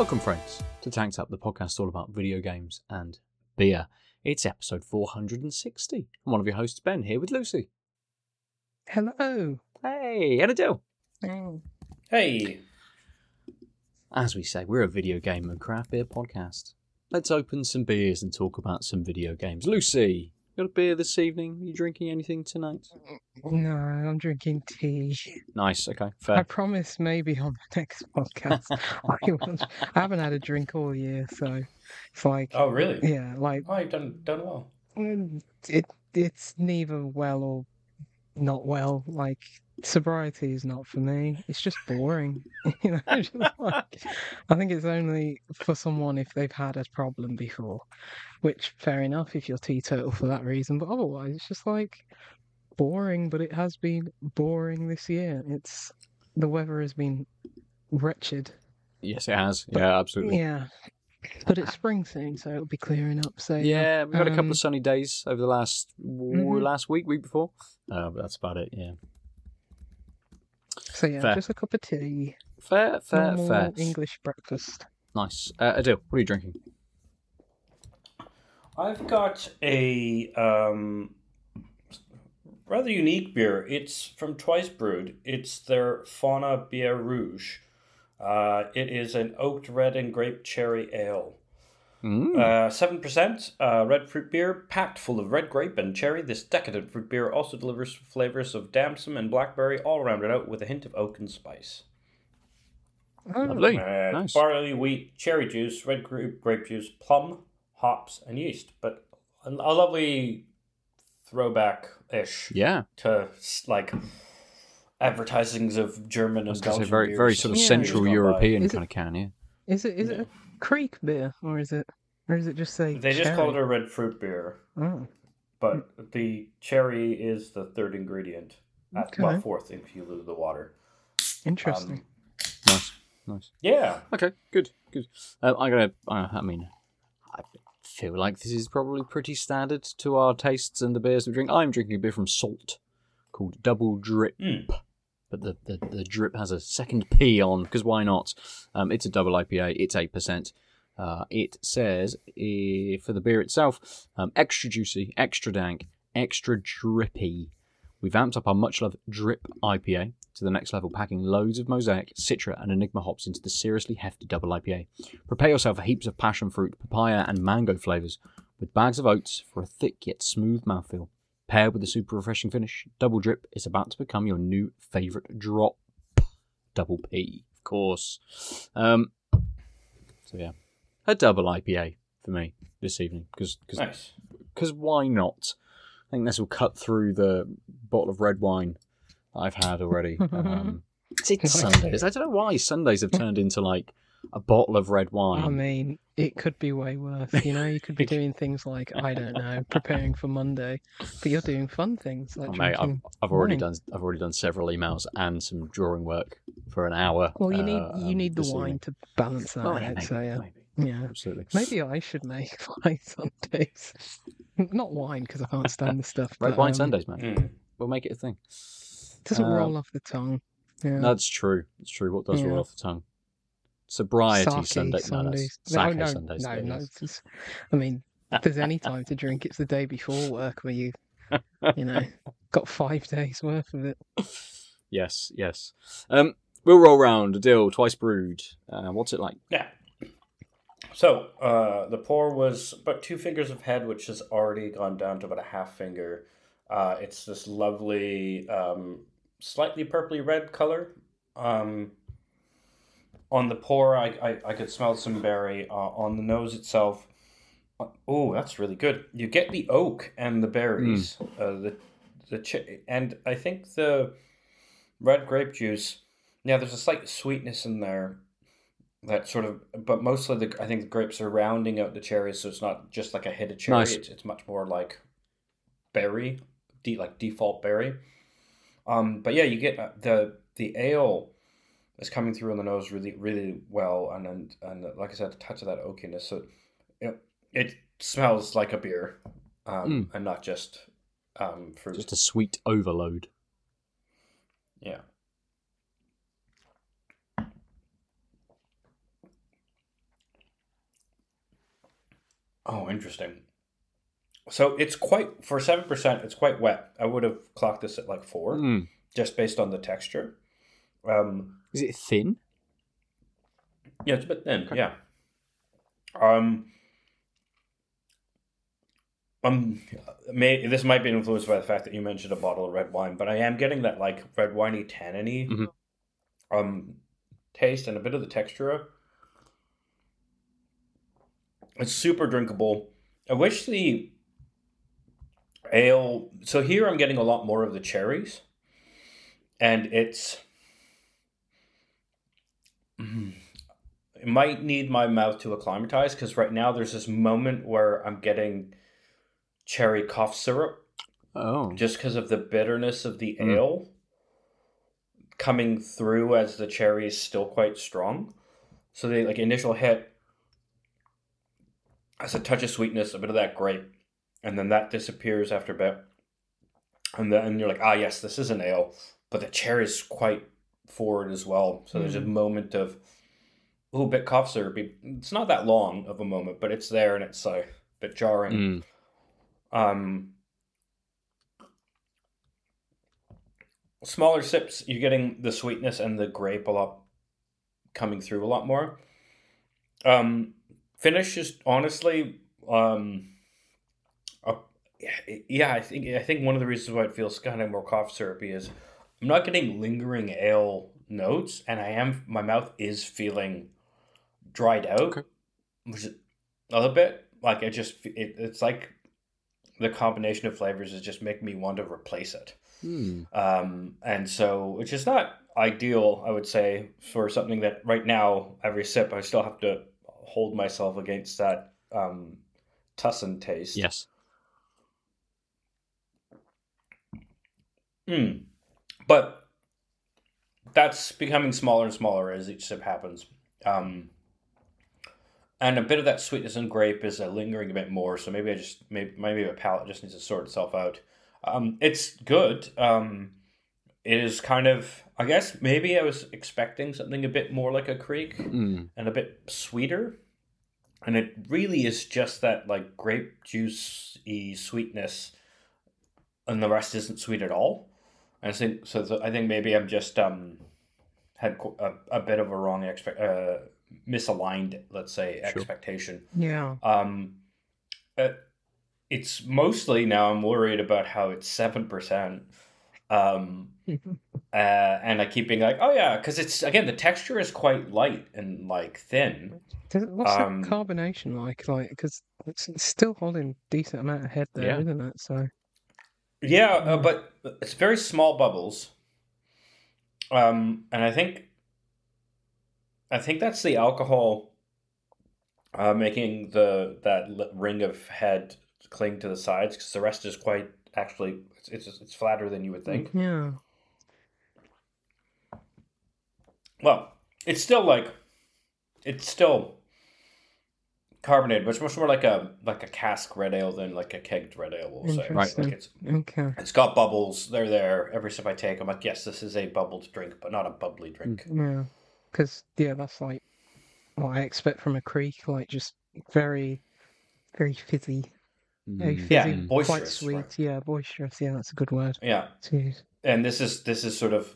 Welcome, friends, to Tanked Up, the podcast all about video games and beer. It's episode 460. I'm one of your hosts, Ben, here with Lucy. Hello. Hey, and Adele. Hey. As we say, we're a video game and craft beer podcast. Let's open some beers and talk about some video games. Lucy, got a beer this evening? Are you drinking anything tonight? No, I'm drinking tea. Nice, okay, I fair. promise maybe on the next podcast. I haven't had a drink all year, so it's like... Oh, really? Yeah, like... Oh, you've done well. It's neither well or not well. Like, sobriety is not for me. It's just boring. Just like, I think it's only for someone if they've had a problem before. Which, fair enough, if you're teetotal for that reason. But otherwise, it's just like... boring, but it has been boring this year. The weather has been wretched. Yes, it has. Yeah, absolutely. Yeah, but it's spring soon, so it'll be clearing up. So Yeah, we've had a couple of sunny days over the last week before. But that's about it. Yeah. So yeah, Fair. just a cup of tea. Fair. Normal English breakfast. Nice. Adele, what are you drinking? I've got a rather unique beer. It's from Twice Brewed. It's their Fauna Bière Rouge. It is an oaked red and grape cherry ale. 7% red fruit beer, packed full of red grape and cherry. This decadent fruit beer also delivers flavors of damson and blackberry, all rounded out with a hint of oak and spice. Lovely. Nice. Barley, wheat, cherry juice, red grape juice, plum, hops, and yeast. But a lovely throwback-ish to like advertisings of German and Belgian very, beers. very sort of Central European kind of can, yeah. Is it a creek beer or is it just say? They just call it a red fruit beer. Oh. But the cherry is the third ingredient. Well, fourth if you lose the water. Interesting. Nice. Yeah. Okay, good. I feel like this is probably pretty standard to our tastes and the beers we drink. I'm drinking a beer from Salt called Double Drip. But the drip has a second P on, because why not? It's a double IPA. It's 8%. It says, for the beer itself, extra juicy, extra dank, extra drippy. We've amped up our much-loved Drip IPA to the next level, packing loads of Mosaic, Citra, and Enigma hops into the seriously hefty double IPA. Prepare yourself for heaps of passion fruit, papaya, and mango flavours, with bags of oats for a thick yet smooth mouthfeel. Paired with a super refreshing finish, Double Drip is about to become your new favourite drop. Double P, of course. So yeah, a double IPA for me this evening, because Nice. why not? I think this will cut through the bottle of red wine that I've had already. It's Sundays. I don't know why Sundays have turned into like a bottle of red wine. I mean, it could be way worse. You could be doing things like, I don't know, preparing for Monday, but you're doing fun things like Mate, drinking I've already wine. done several emails and some drawing work for an hour. Well, you need the this wine evening. to balance that out. Maybe, So yeah. maybe. Yeah, Absolutely. maybe I should make wine Sundays. Not wine because I can't stand the stuff. Red but, wine Sundays, man. We'll make it a thing. It doesn't roll off the tongue. Yeah. That's true. It's true. What does Yeah. roll off the tongue? Sobriety Sake Sundays. No, that's No, sake Sundays. no. there it is. It's just, I mean, if there's any time to drink, it's the day before work where you got 5 days worth of it. Yes. We'll roll round. A deal. Twice brewed. What's it like? Yeah. So, the pour was about 2 fingers of head, which has already gone down to about a half finger. It's this lovely, slightly purpley red color. On the pour, I could smell some berry. On the nose itself, oh, that's really good. You get the oak and the berries, and I think the red grape juice. Yeah, there's a slight sweetness in there. That sort of, but mostly I think the grapes are rounding out the cherries, so it's not just like a hit of cherry. Nice. It's much more like berry, like default berry. But yeah, you get the ale is coming through on the nose really, really well, and like I said, a touch of that oakiness. So it smells like a beer, and not just fruit. Just a sweet overload. Yeah. Oh, interesting. So it's quite, for 7%, it's quite wet. I would have clocked this at like 4, just based on the texture. Is it thin? Yeah, it's a bit thin. Okay. Yeah. This might be influenced by the fact that you mentioned a bottle of red wine, but I am getting that like red winey tanniny taste and a bit of the texture. It's super drinkable. I wish the ale. So here I'm getting a lot more of the cherries, and it might need my mouth to acclimatize, because right now there's this moment where I'm getting cherry cough syrup. Oh. Just because of the bitterness of the ale coming through as the cherry is still quite strong. So the like initial hit has a touch of sweetness, a bit of that grape, and then that disappears after a bit. And then you're like, yes, this is an ale, but the cherry is quite forward as well. So there's a moment of a bit cough syrupy. It's not that long of a moment, but it's there, and it's a bit jarring. Smaller sips, you're getting the sweetness and the grape a lot coming through a lot more. Finish is honestly, I think one of the reasons why it feels kind of more cough syrupy is I'm not getting lingering ale notes, and my mouth is feeling dried out, which is a little bit like it's like the combination of flavors is just making me want to replace it. And so, which is not ideal, I would say, for something that right now, every sip, I still have to hold myself against that tussin taste. Yes. But that's becoming smaller and smaller as each sip happens. And a bit of that sweetness and grape is lingering a bit more, so maybe maybe my palate just needs to sort itself out. It's good. It is kind of, I guess maybe I was expecting something a bit more like a Kriek and a bit sweeter. And it really is just that like grape juice-y sweetness, and the rest isn't sweet at all. And I think maybe I'm just had a bit of a wrong misaligned, let's say, expectation. Yeah. It's mostly now I'm worried about how it's 7%. And I keep being like, oh yeah, because it's, again, the texture is quite light and like thin. What's that carbonation like? Like, because it's still holding decent amount of head there, isn't it? So. Yeah, but it's very small bubbles. And I think that's the alcohol making that ring of head cling to the sides, because the rest is quite, actually, it's flatter than you would think. Yeah. Well, it's still carbonated, but it's much more like a cask red ale than like a kegged red ale, we'll say. Right. Like Okay. It's got bubbles. They're there. Every sip I take, I'm like, yes, this is a bubbled drink, but not a bubbly drink. Yeah. Because, that's like what I expect from a Kriek, like just very, very fizzy. Very fizzy, boisterous, quite sweet. right? Yeah, boisterous. Yeah, that's a good word. Yeah. Jeez. And this is sort of...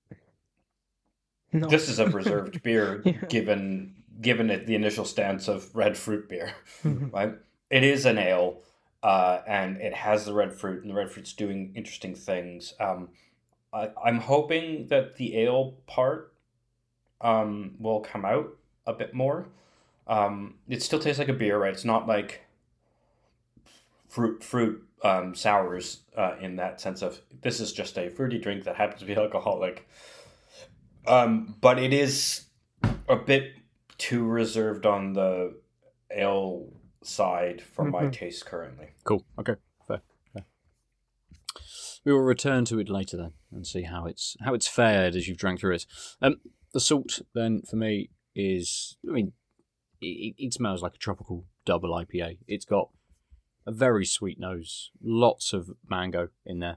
This is a reserved beer, given it the initial stance of red fruit beer, right? It is an ale, and it has the red fruit, and the red fruit's doing interesting things. I'm hoping that the ale part will come out a bit more. It still tastes like a beer, right? It's not like fruit sours in that sense of, this is just a fruity drink that happens to be alcoholic. But it is a bit too reserved on the ale side for my taste currently. Cool. Okay. Fair. We will return to it later then and see how it's fared as you've drank through it. The salt then for me is, I mean, it smells like a tropical double IPA. It's got a very sweet nose, lots of mango in there.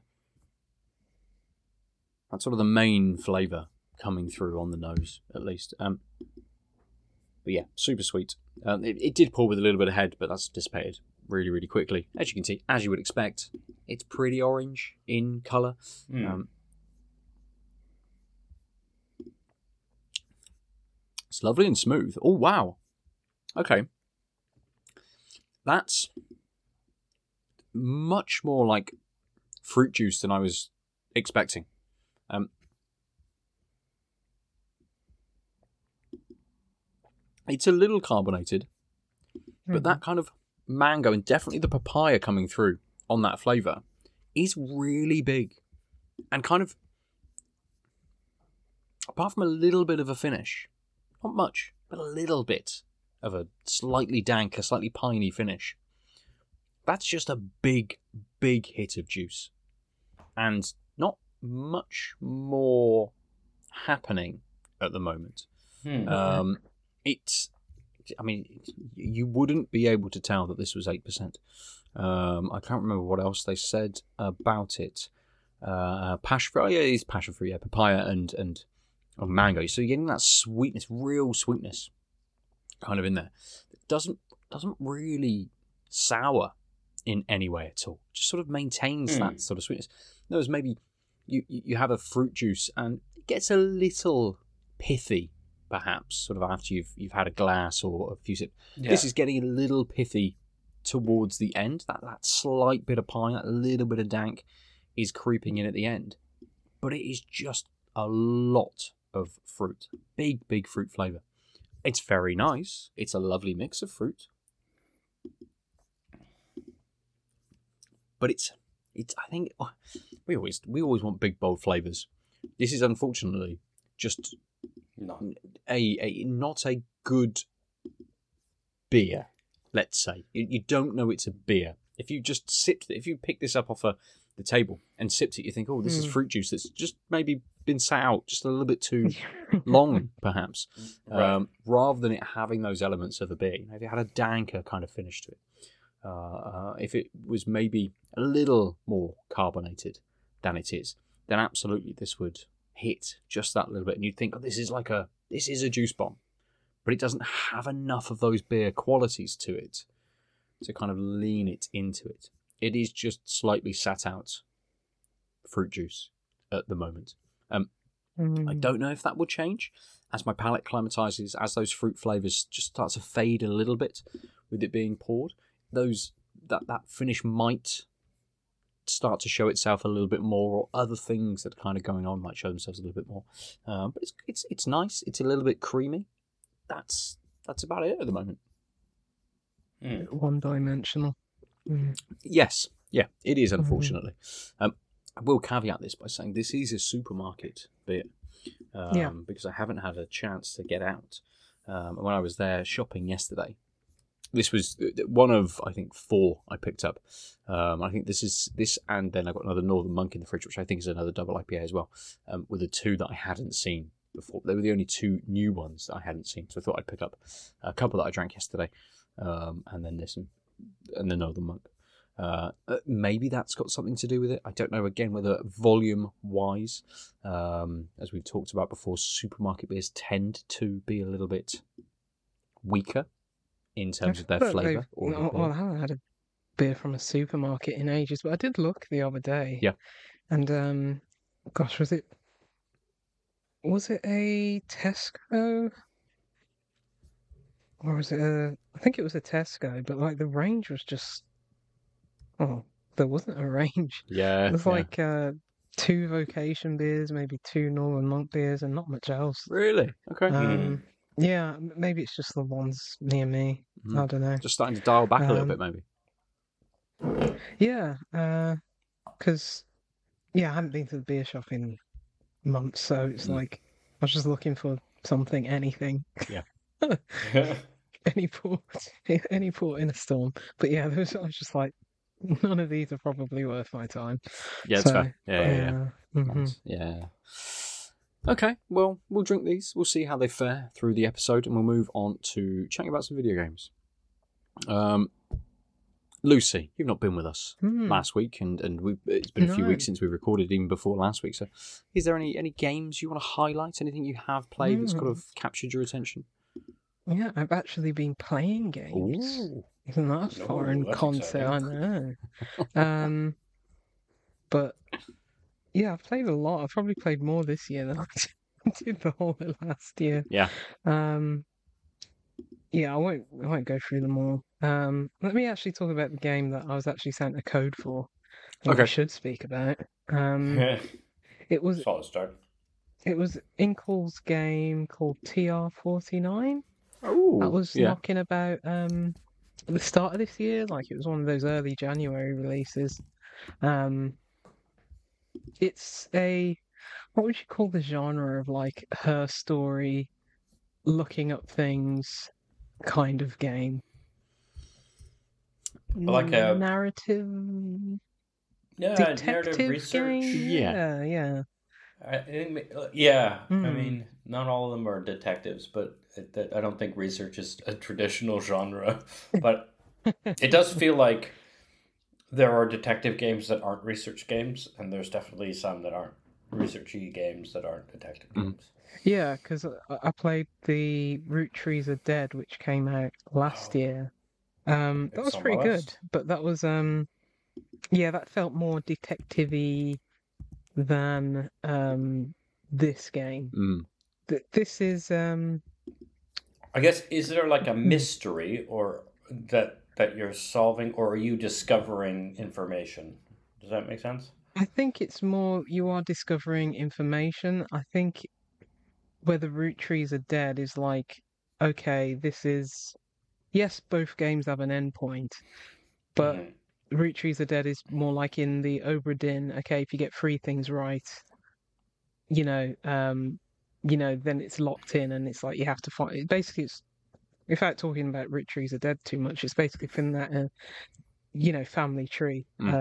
That's sort of the main flavour coming through on the nose, at least. But yeah, super sweet. It did pour with a little bit of head, but that's dissipated really, really quickly. As you can see, as you would expect, it's pretty orange in colour. It's lovely and smooth. Oh, wow. Okay. That's much more like fruit juice than I was expecting. It's a little carbonated, but that kind of mango and definitely the papaya coming through on that flavour is really big. And kind of, apart from a little bit of a finish, not much, but a little bit of a slightly dank, a slightly piney finish, that's just a big, big hit of juice. And not much more happening at the moment. I mean, you wouldn't be able to tell that this was 8%. I can't remember what else they said about it. Passion fruit, yeah, it is passion fruit, yeah, papaya and mango. So you're getting that sweetness, real sweetness, kind of in there. It doesn't really sour in any way at all. Just sort of maintains that sort of sweetness. There's maybe you have a fruit juice and it gets a little pithy, perhaps, sort of after you've had a glass or a few sips. Yeah. This is getting a little pithy towards the end. That slight bit of pine, that little bit of dank is creeping in at the end. But it is just a lot of fruit. Big, big fruit flavour. It's very nice. It's a lovely mix of fruit. But it's I think we always want big, bold flavours. This is unfortunately just not a good beer, let's say. You don't know it's a beer. If you pick this up off the table and sipped it, you think, oh, this is fruit juice that's just maybe been sat out just a little bit too long, perhaps. Right. Rather than it having those elements of a beer. If it had a danker kind of finish to it. If it was maybe a little more carbonated than it is, then absolutely this would hit just that little bit, and you'd think, oh, this is a juice bomb, but it doesn't have enough of those beer qualities to it to kind of lean it into it. It is just slightly sat out fruit juice at the moment. I don't know if that will change as my palate acclimatizes, as those fruit flavors just start to fade a little bit with it being poured. That finish might start to show itself a little bit more, or other things that are kind of going on might show themselves a little bit more. But it's nice. It's a little bit creamy. That's about it at the moment. One-dimensional. Yes, yeah, it is, unfortunately. I will caveat this by saying this is a supermarket beer, because I haven't had a chance to get out. When I was there shopping yesterday, this was one of, I think, 4 I picked up. I think this, and then I got another Northern Monk in the fridge, which I think is another double IPA as well, with the 2 that I hadn't seen before. They were the only 2 new ones that I hadn't seen, so I thought I'd pick up a couple that I drank yesterday, and then this and the Northern Monk. Maybe that's got something to do with it. I don't know, again, whether volume-wise, as we've talked about before, supermarket beers tend to be a little bit weaker in terms of their flavour. Well, I haven't had a beer from a supermarket in ages, but I did look the other day. Yeah. And, gosh, was it a Tesco? Or was it I think it was a Tesco, but like the range was just, there wasn't a range. Yeah. It was like 2 Vocation beers, maybe 2 Northern Monk beers, and not much else. Really? Okay. Yeah, maybe it's just the ones near me. I don't know. Just starting to dial back a little bit, maybe. Yeah, because I haven't been to the beer shop in months, so it's like I was just looking for something, anything. Yeah. any port in a storm. But yeah, I was just like, none of these are probably worth my time. Yeah, that's fair. Yeah. Nice. Yeah. Okay, well, we'll drink these. We'll see how they fare through the episode, and we'll move on to chatting about some video games. Lucy, you've not been with us last week, and it's been a few weeks since we recorded, even before last week. So, is there any games you want to highlight? Anything you have played that's kind of captured your attention? Yeah, I've actually been playing games. Ooh. Isn't that a Oh, foreign that's concept? I exciting. know. But yeah, I've played a lot. I've probably played more this year than I did the whole of last year. Yeah. Um, yeah, I won't go through them all. Let me actually talk about the game that I was actually sent a code for. I think we Okay. should speak about. It was Solid start. Inkle's game called TR49. That Oh, was yeah. knocking about at the start of this year. Like it was one of those early January releases. Um, it's a what would you call the genre of like her story, looking up things kind of game? Like a Narrative narrative detective research. game? Yeah. Yeah. I think, yeah. I Hmm. mean, not all of them are detectives, but I don't think research is a traditional genre. But it does feel like there are detective games that aren't research games, and there's definitely some that aren't researchy games that aren't detective Mm. games. Yeah, because I played the Root Trees Are Dead, which came out last Oh, year. That it's was on my pretty good, list. but that was yeah, that felt more detective-y than this game. Mm. This is I guess is there like a hmm, mystery or that you're solving, or are you discovering information? Does that make sense? I think it's more you are discovering information. I think where the root trees are dead is like, okay, this is yes, both games have an endpoint, but Hmm. root trees are dead is more like in the Obra Dinn. Okay, if you get three things right, you know, um, then it's locked in, and it's like you have to find. Basically, it's without talking about root trees are dead too much. It's basically from that, family tree, Mm.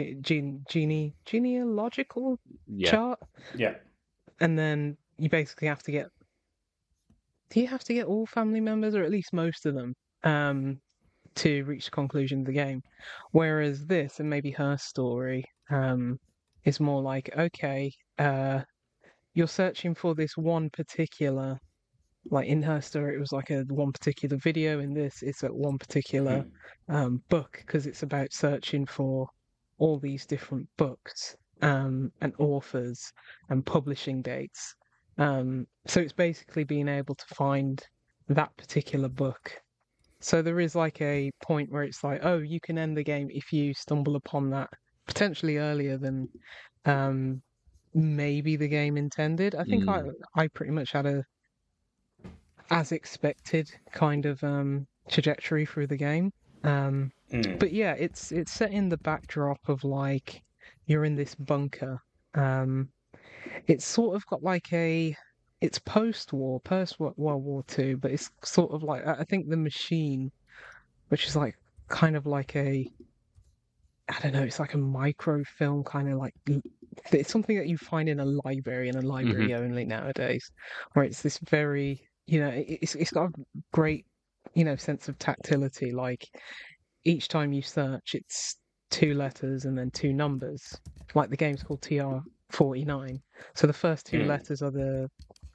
genealogical Yeah. chart, Yeah. and then you basically have to get. Do you have to get all family members, or at least most of them, to reach the conclusion of the game? Whereas this, and maybe her story, is more like, okay, you're searching for this one particular. Like in her story, it was like a one particular video. In this, it's a one particular Hmm. book because it's about searching for all these different books and authors and publishing dates. So it's basically being able to find that particular book. So there is like a point where it's like, oh, you can end the game if you stumble upon that potentially earlier than um, maybe the game intended. I think I Mm. I pretty much had a as expected kind of trajectory through the game. Um, Hmm. but yeah, it's set in the backdrop of like you're in this bunker. Um, it's sort of got like it's post-war, World War Two, but it's sort of like I think the machine, which is like kind of like I don't know, it's like a microfilm kind of like it's something that you find in a library and a Mm-hmm. library only nowadays, where it's this very, it's got a great, sense of tactility. Like each time you search, it's two letters and then two numbers. Like the game's called TR49. So the first two Hmm. letters are the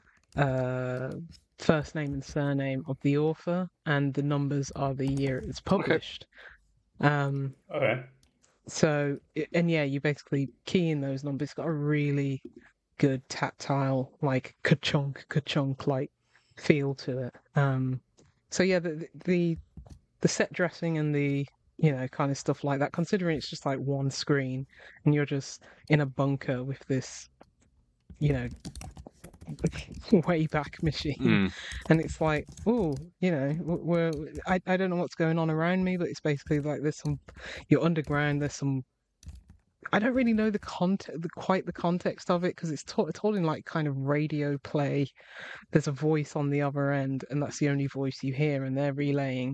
uh, first name and surname of the author, and the numbers are the year it was Okay. published. Um, Okay. So, and yeah, you basically key in those numbers. It's got a really good tactile, like ka-chunk like feel to it. So yeah, the set dressing and the kind of stuff like that. Considering it's just like one screen and you're just in a bunker with this, you know, way back machine, Mm. and it's like, oh, we're I don't know what's going on around me, but it's basically like you're underground. There's some I don't really know the quite the context of it because it's told in like kind of radio play. There's a voice on the other end, and that's the only voice you hear, and they're relaying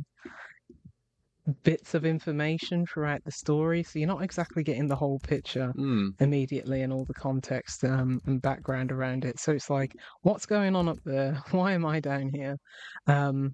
bits of information throughout the story, so you're not exactly getting the whole picture Mm. immediately and all the context and background around it. So it's like, what's going on up there? Why am I down here? Um,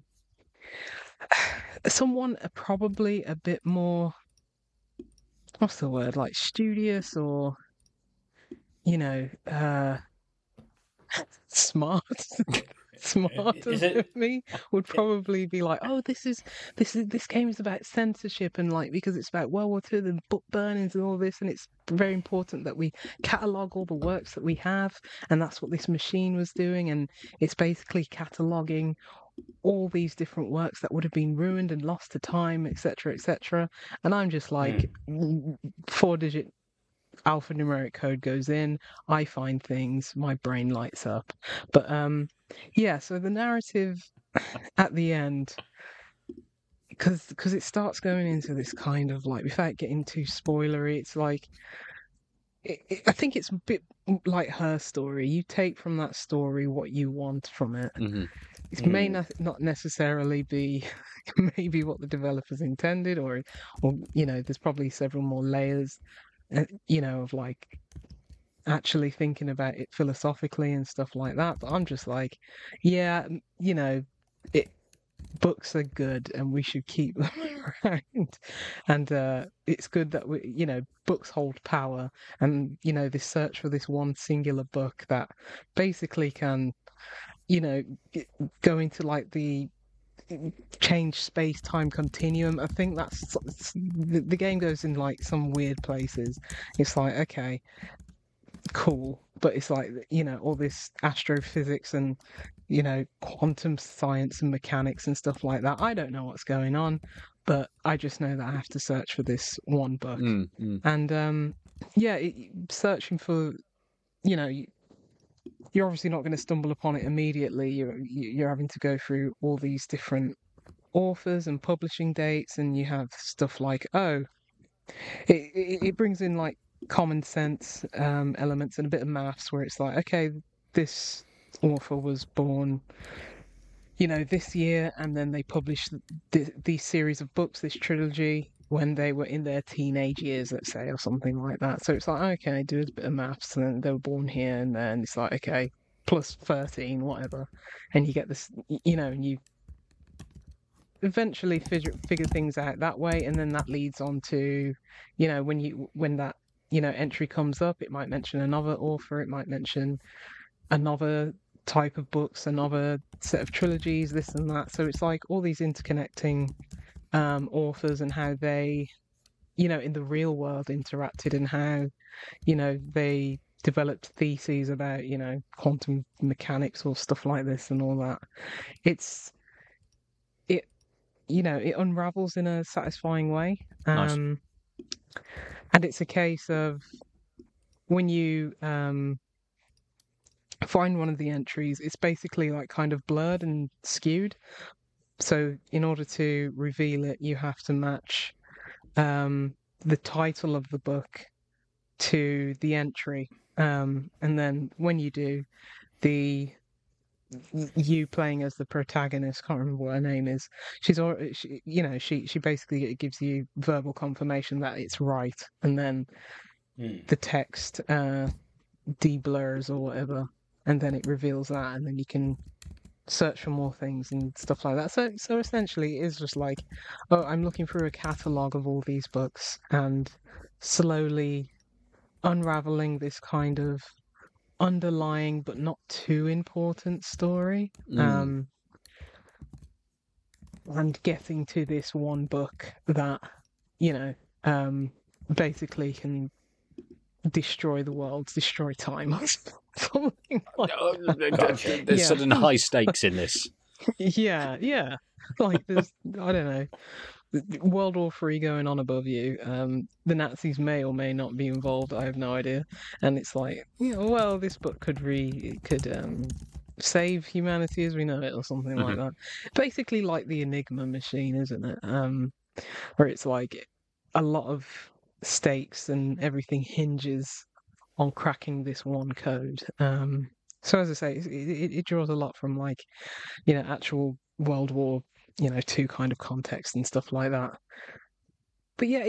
someone probably a bit more, what's the word, like studious or you know, uh, smart smarter Is than it? me would probably be like, "Oh, this game is about censorship and like because it's about World War II and book burnings and all this, and it's very important that we catalog all the works that we have, and that's what this machine was doing, and it's basically cataloging all these different works that would have been ruined and lost to time, etc., etc." And I'm just like, 4-digit alphanumeric code goes in, I find things, my brain lights up. But yeah, so the narrative at the end, because it starts going into this kind of like, without getting too spoilery, it's like I think it's a bit like her story. You take from that story what you want from it. Mm-hmm. It may not necessarily be maybe what the developers intended, or there's probably several more layers, of like actually thinking about it philosophically and stuff like that. But I'm just like, yeah, it books are good and we should keep them around. And it's good that books hold power, and this search for this one singular book that basically can go into like the change space-time continuum. I think that's the game goes in like some weird places. It's like, okay, cool, but it's like all this astrophysics and quantum science and mechanics and stuff like that. I don't know what's going on, but I just know that I have to search for this one book. And searching for you're obviously not going to stumble upon it immediately. You're having to go through all these different authors and publishing dates, and you have stuff like, it brings in like common sense elements and a bit of maths, where it's like, okay, this author was born this year, and then they published these series of books, this trilogy, when they were in their teenage years, let's say, or something like that. So it's like, okay, do a bit of maths, and then they were born here, and then it's like, okay, plus 13, whatever, and you get this, and you eventually figure things out that way, and then that leads on to, when that entry comes up, it might mention another author, it might mention another type of books, another set of trilogies, this and that. So it's like all these interconnecting authors and how they, in the real world interacted, and how, they developed theses about, quantum mechanics or stuff like this and all that. It unravels in a satisfying way. Nice. And it's a case of when you find one of the entries, it's basically like kind of blurred and skewed. So in order to reveal it, you have to match the title of the book to the entry. And then when you do, you playing as the protagonist, can't remember what her name is, she basically gives you verbal confirmation that it's right, and then the text de-blurs or whatever, and then it reveals that, and then you can search for more things and stuff like that. So essentially it is just like, I'm looking through a catalogue of all these books and slowly unraveling this kind of underlying but not too important story, and getting to this one book that basically can destroy the world, destroy time, or something like that. There's sudden high stakes in this. Yeah. Like there's, I don't know, World War III going on above you. The Nazis may or may not be involved. I have no idea. And it's like, well, this book could save humanity as we know it, or something like that. Basically, like the Enigma machine, isn't it? Where it's like a lot of stakes and everything hinges on cracking this one code. So as I say, it draws a lot from like, actual World War II kind of context and stuff like that. But yeah,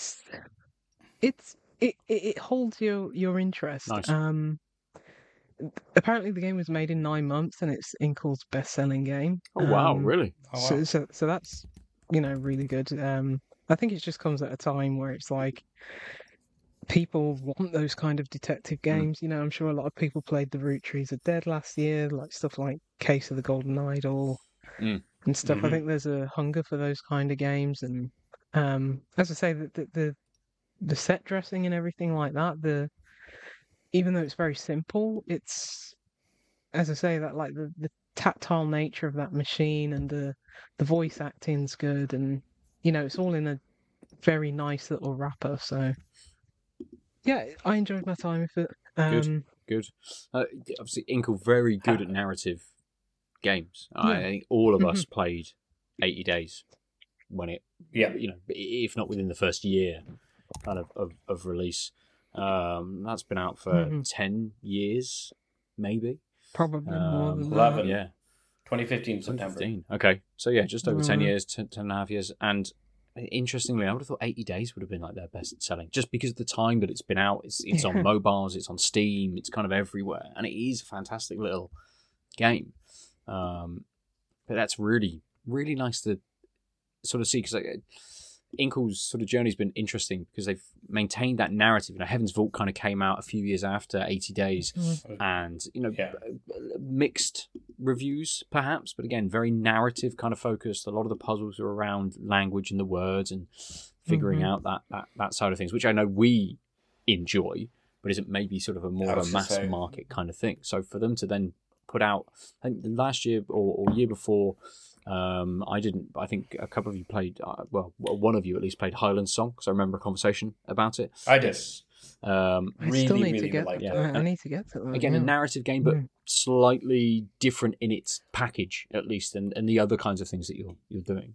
it holds your interest. Nice. Apparently the game was made in 9 months, and it's Inkel's best-selling game. Oh wow, really? So that's really good. I think it just comes at a time where it's like people want those kind of detective games. You know, I'm sure a lot of people played The Root Trees Are Dead last year, like stuff like Case of the Golden Idol and stuff. I think there's a hunger for those kind of games, and as I say, the set dressing and everything like that. Even though it's very simple, it's, as I say, that like the tactile nature of that machine and the voice acting's good, and you know, it's all in a very nice little wrapper. So yeah, I enjoyed my time with it. Good. Obviously, Inkle very good at narrative games. I think all of us played 80 Days when it, you know, if not within the first year kind of release. That's been out for 10 years, maybe. Probably more than 11. that. Yeah. 2015 September. 2015. Okay. So yeah, just over 10 years, 10 and a half years. And interestingly, I would have thought 80 Days would have been like their best selling, just because of the time that it's been out. It's on mobiles, it's on Steam, it's kind of everywhere. And it is a fantastic little game. But that's really, really nice to sort of see, because Inkle's sort of journey's been interesting because they've maintained that narrative. You know, Heaven's Vault kind of came out a few years after 80 Days, and you know, mixed reviews perhaps, but again, very narrative kind of focused. A lot of the puzzles are around language and the words and figuring out that side of things, which I know we enjoy, but isn't maybe sort of a more of a mass market kind of thing. So for them to then put out, I think last year or year before. I think a couple of you played, well, one of you at least played Highland Song, because I remember a conversation about it. I did. I still need to get that. I need to get to that. Again, a narrative game, but slightly different in its package, at least, and the other kinds of things that you're doing.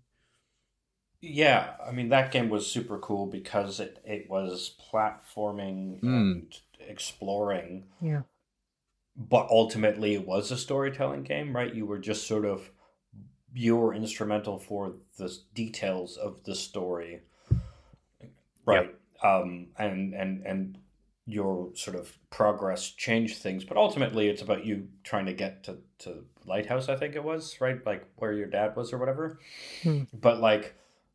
Yeah, I mean, that game was super cool because it was platforming and exploring. Yeah. But ultimately, it was a storytelling game, right? You were just sort of, you were instrumental for the details of the story, right? Yep. And your sort of progress changed things, but ultimately it's about you trying to get to Lighthouse, I think it was, right? Like where your dad was or whatever. But like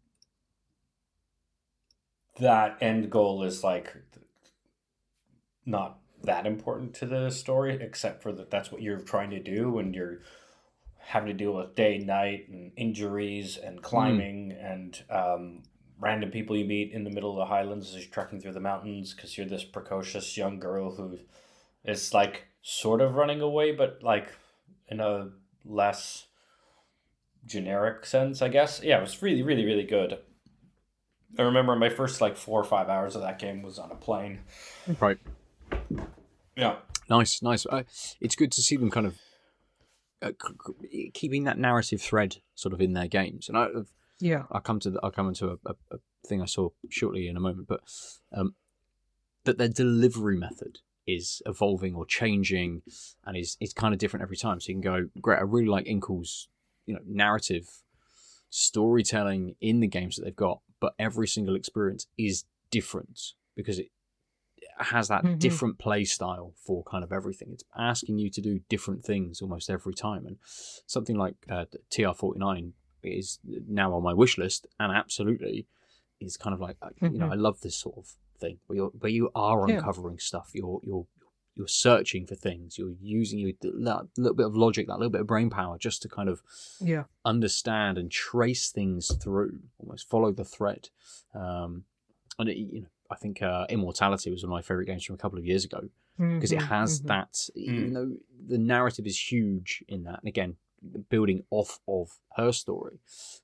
that end goal is like not that important to the story, except for that's what you're trying to do, and you're having to deal with day, night, and injuries, and climbing, and random people you meet in the middle of the Highlands as you're trekking through the mountains, because you're this precocious young girl who is like sort of running away, but like in a less generic sense, I guess. Yeah, it was really, really, really good. I remember my first like 4 or 5 hours of that game was on a plane. Right. Yeah. Nice. It's good to see them kind of keeping that narrative thread sort of in their games, and I'll come into a thing I saw shortly in a moment, but that their delivery method is evolving or changing, and is kind of different every time. So you can go, great, I really like Inkle's, you know, narrative storytelling in the games that they've got, but every single experience is different because it has that different play style for kind of everything. It's asking you to do different things almost every time, and something like TR49 is now on my wish list, and absolutely is kind of like you know, I love this sort of thing where you are uncovering stuff, you're searching for things, you're using a little bit of logic, that little bit of brain power, just to kind of understand and trace things through, almost follow the thread. And it, you know, I think Immortality was one of my favorite games from a couple of years ago, because it has that, even though the narrative is huge in that, and again, building off of her story,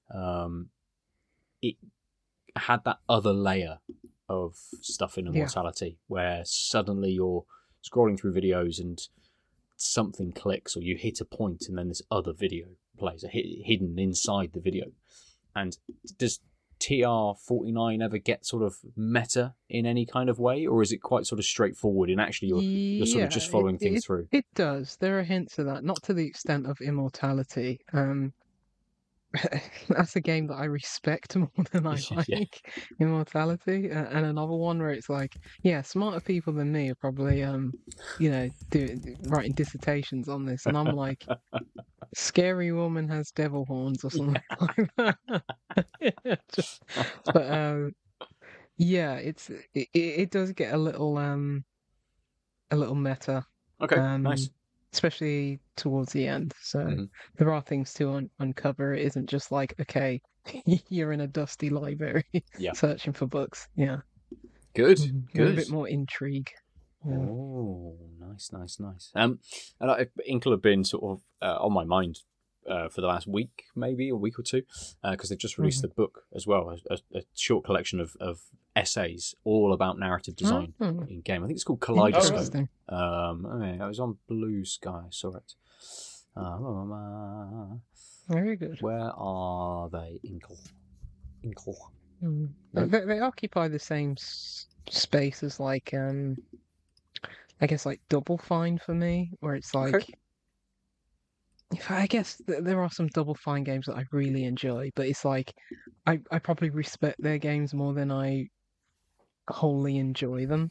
it had that other layer of stuff in Immortality where suddenly you're scrolling through videos and something clicks, or you hit a point and then this other video plays, hidden inside the video. And does TR49 ever get sort of meta in any kind of way, or is it quite sort of straightforward and actually you're sort of just following things through? It does. There are hints of that, not to the extent of Immortality. That's a game that I respect more than I like. Immortality, and another one where it's like, smarter people than me are probably writing dissertations on this, and I'm like, scary woman has devil horns or something like that. Yeah, it does get a little meta, Okay, nice. especially towards the end. So Hmm. there are things to uncover. It isn't just like, okay, you're in a dusty library Yeah. searching for books. Yeah. Good, There's a good. bit more intrigue. Yeah. Oh, nice. And Inkle have been sort of on my mind for the last week, maybe a week or two, because they've just released a book as well, a short collection of essays all about narrative design in game. I think it's called Kaleidoscope. Interesting. Okay, I was on Blue Sky, I saw it. Very good. Where are they, Inkle? They occupy the same space as like I guess like Double Fine for me, where it's like Okay. I guess there are some Double Fine games that I really enjoy, but it's like I probably respect their games more than I wholly enjoy them.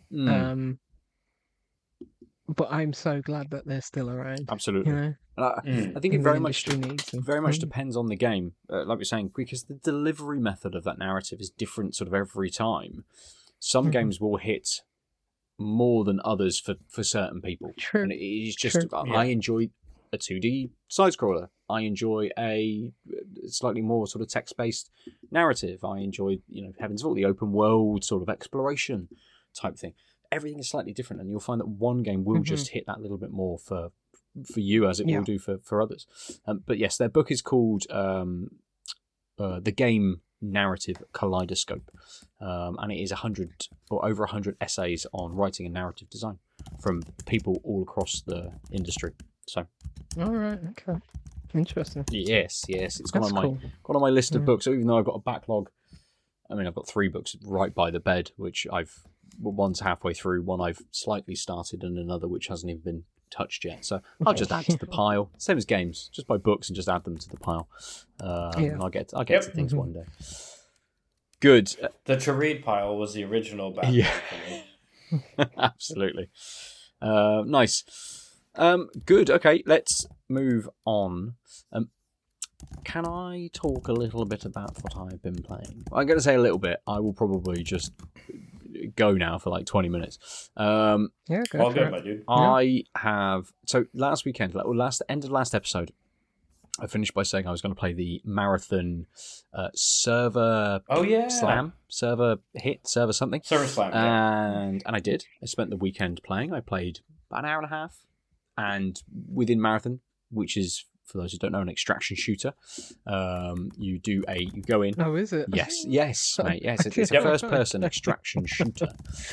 But I'm so glad that they're still around. Absolutely. You know? And I think it The very much industry needs them. very much depends on the game, like we're saying, because the delivery method of that narrative is different sort of every time. Some games will hit more than others for certain people. True. And it is just, True. I enjoy a 2D side-scroller. I enjoy a slightly more sort of text-based narrative. I enjoy, Heaven's Vault, the open world sort of exploration type thing. Everything is slightly different, and you'll find that one game will just hit that little bit more for you as it will do for others. But yes, their book is called The Game Narrative Kaleidoscope, and it is 100 or over 100 essays on writing and narrative design from people all across the industry. So, all right, okay, interesting. Yes, it's That's gone on my list of books. So even though I've got a backlog, I mean, I've got 3 books right by the bed, which one's halfway through, one I've slightly started, and another which hasn't even been touched yet. So I'll just add to the pile. Same as games, just buy books and just add them to the pile. And I'll get to things one day. Good. The to read pile was the original backlog for me. Absolutely. Nice. Good. Okay, let's move on. Can I talk a little bit about what I've been playing? I'm going to say a little bit. I will probably just go now for like 20 minutes. Yeah, go All for good, it. my dude. I have... So last weekend, end of last episode, I finished by saying I was going to play the Marathon server slam, server hit, server something. Server slam, and I did. I spent the weekend playing. I played about an hour and a half. And within Marathon, which is, for those who don't know, an extraction shooter, you go in. Oh, is it? Yes, mate. Yes, it's a first-person extraction shooter.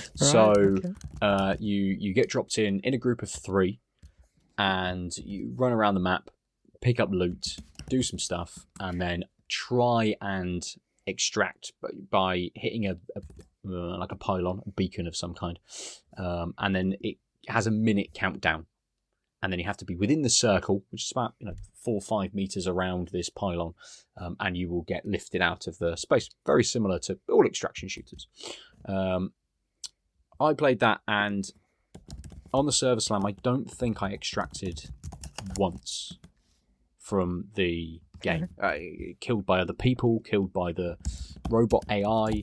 You get dropped in a group of 3, and you run around the map, pick up loot, do some stuff, and then try and extract by hitting a pylon, a beacon of some kind, and then it has a minute countdown. And then you have to be within the circle, which is about 4 or 5 meters around this pylon, and you will get lifted out of the space. Very similar to all extraction shooters. I played that, and on the server slam, I don't think I extracted once from the game. Killed by other people, killed by the robot AI,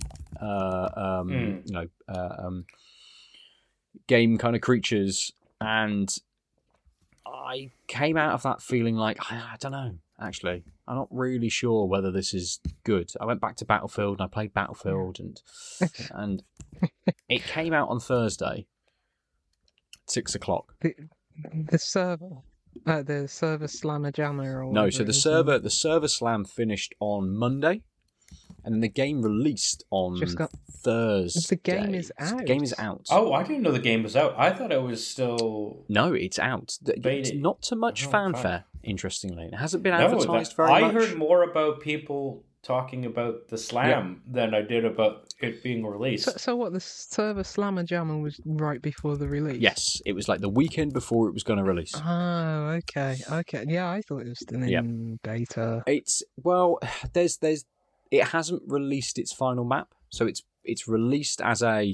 game kind of creatures, and I came out of that feeling like, I don't know, actually. I'm not really sure whether this is good. I went back to Battlefield and I played Battlefield and it came out on Thursday, 6 o'clock. The server slammer jammer or no, so the server slam finished on Monday. And then the game released on Thursday. The game is out. The game is out. Oh, I didn't know the game was out. I thought it was still... No, it's out. It's not too much fanfare, interestingly. It hasn't been advertised very much. I heard more about people talking about the slam than I did about it being released. So what, the server slammer jammer was right before the release? Yes, it was like the weekend before it was going to release. Oh, okay. Yeah, I thought it was still in beta. It hasn't released its final map, so it's released as a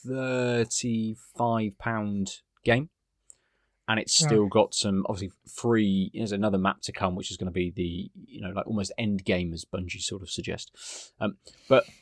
£35 game, and it's still got some obviously free. There's another map to come, which is going to be the like almost end game, as Bungie sort of suggest. But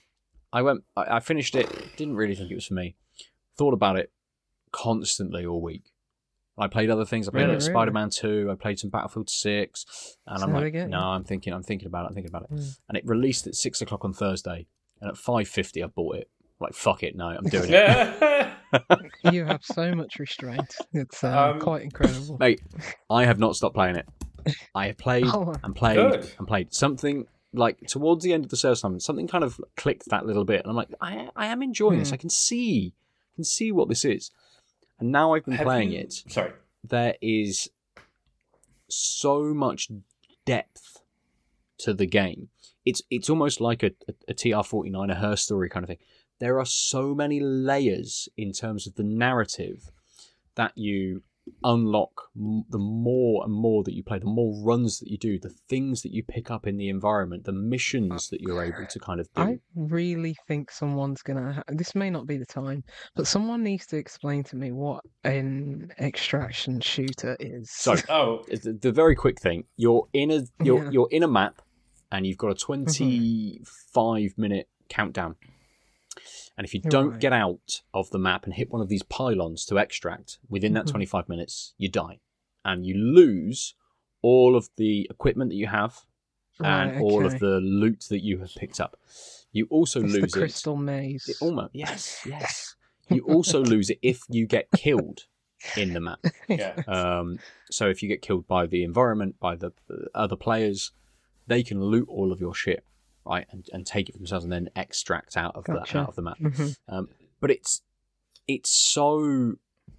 I finished it. Didn't really think it was for me. Thought about it constantly all week. I played other things. I played a bit of Spider-Man 2. I played some Battlefield 6. And I'm like, no, I'm thinking about it. And it released at 6 o'clock on Thursday. And at 5:50, I bought it. Like, fuck it, no, I'm doing it. You have so much restraint. It's quite incredible. Mate, I have not stopped playing it. I have played and played Good. and played. Something, like, towards the end of the sales time, something kind of clicked that little bit. And I'm like, I am enjoying this. I can see what this is. And now I've been playing it. Sorry. There is so much depth to the game. It's almost like a TR-49, a Her Story kind of thing. There are so many layers in terms of the narrative that you unlock the more and more that you play, the more runs that you do, the things that you pick up in the environment, the missions that you're able to kind of do. I really think someone's gonna. This may not be the time, but someone needs to explain to me what an extraction shooter is. So, the very quick thing: you're in a map, and you've got a 25-minute countdown. And if you don't get out of the map and hit one of these pylons to extract within that 25 minutes, you die. And you lose all of the equipment that you have and all of the loot that you have picked up. You also lose the crystal maze. Yes. You also lose it if you get killed in the map. Yeah. So if you get killed by the environment, by the other players, they can loot all of your shit. Right, and take it for themselves, and then extract out of the map. But it's so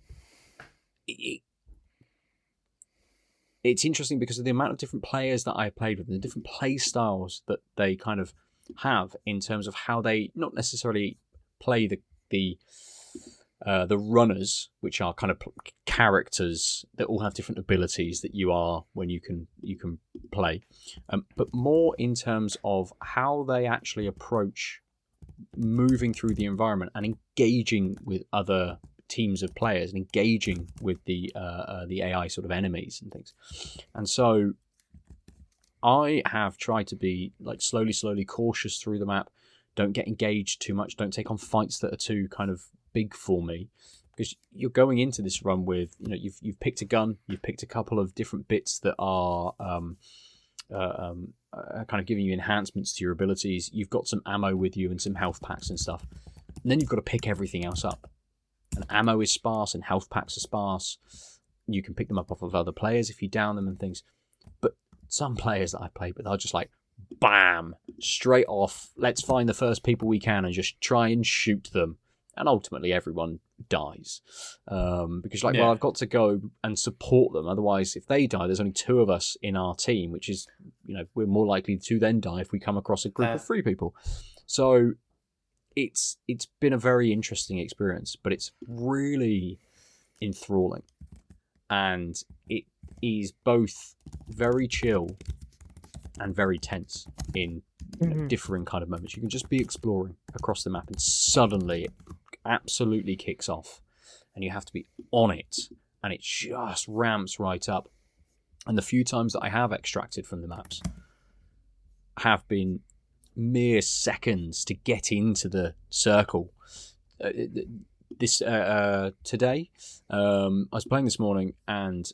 it's interesting because of the amount of different players that I played with, and the different play styles that they kind of have in terms of how they not necessarily play the runners, which are kind of characters that all have different abilities that you are when you can play, but more in terms of how they actually approach moving through the environment and engaging with other teams of players and engaging with the AI sort of enemies and things. And so I have tried to be like slowly cautious through the map. Don't get engaged too much. Don't take on fights that are too kind of big for me, because you're going into this run with, you've picked a gun, you've picked a couple of different bits that are kind of giving you enhancements to your abilities. You've got some ammo with you and some health packs and stuff, and then you've got to pick everything else up. And ammo is sparse and health packs are sparse. You can pick them up off of other players if you down them and things. But some players that I played with are just like, bam, straight off, let's find the first people we can and just try and shoot them. And ultimately everyone dies. Because well, I've got to go and support them. Otherwise, if they die, there's only 2 of us in our team, which is, we're more likely to then die if we come across a group of 3 people. So it's been a very interesting experience, but it's really enthralling. And it is both very chill and very tense in differing kind of moments. You can just be exploring across the map and suddenly it absolutely kicks off and you have to be on it and it just ramps right up. And the few times that I have extracted from the maps have been mere seconds to get into the circle. Today, I was playing this morning, and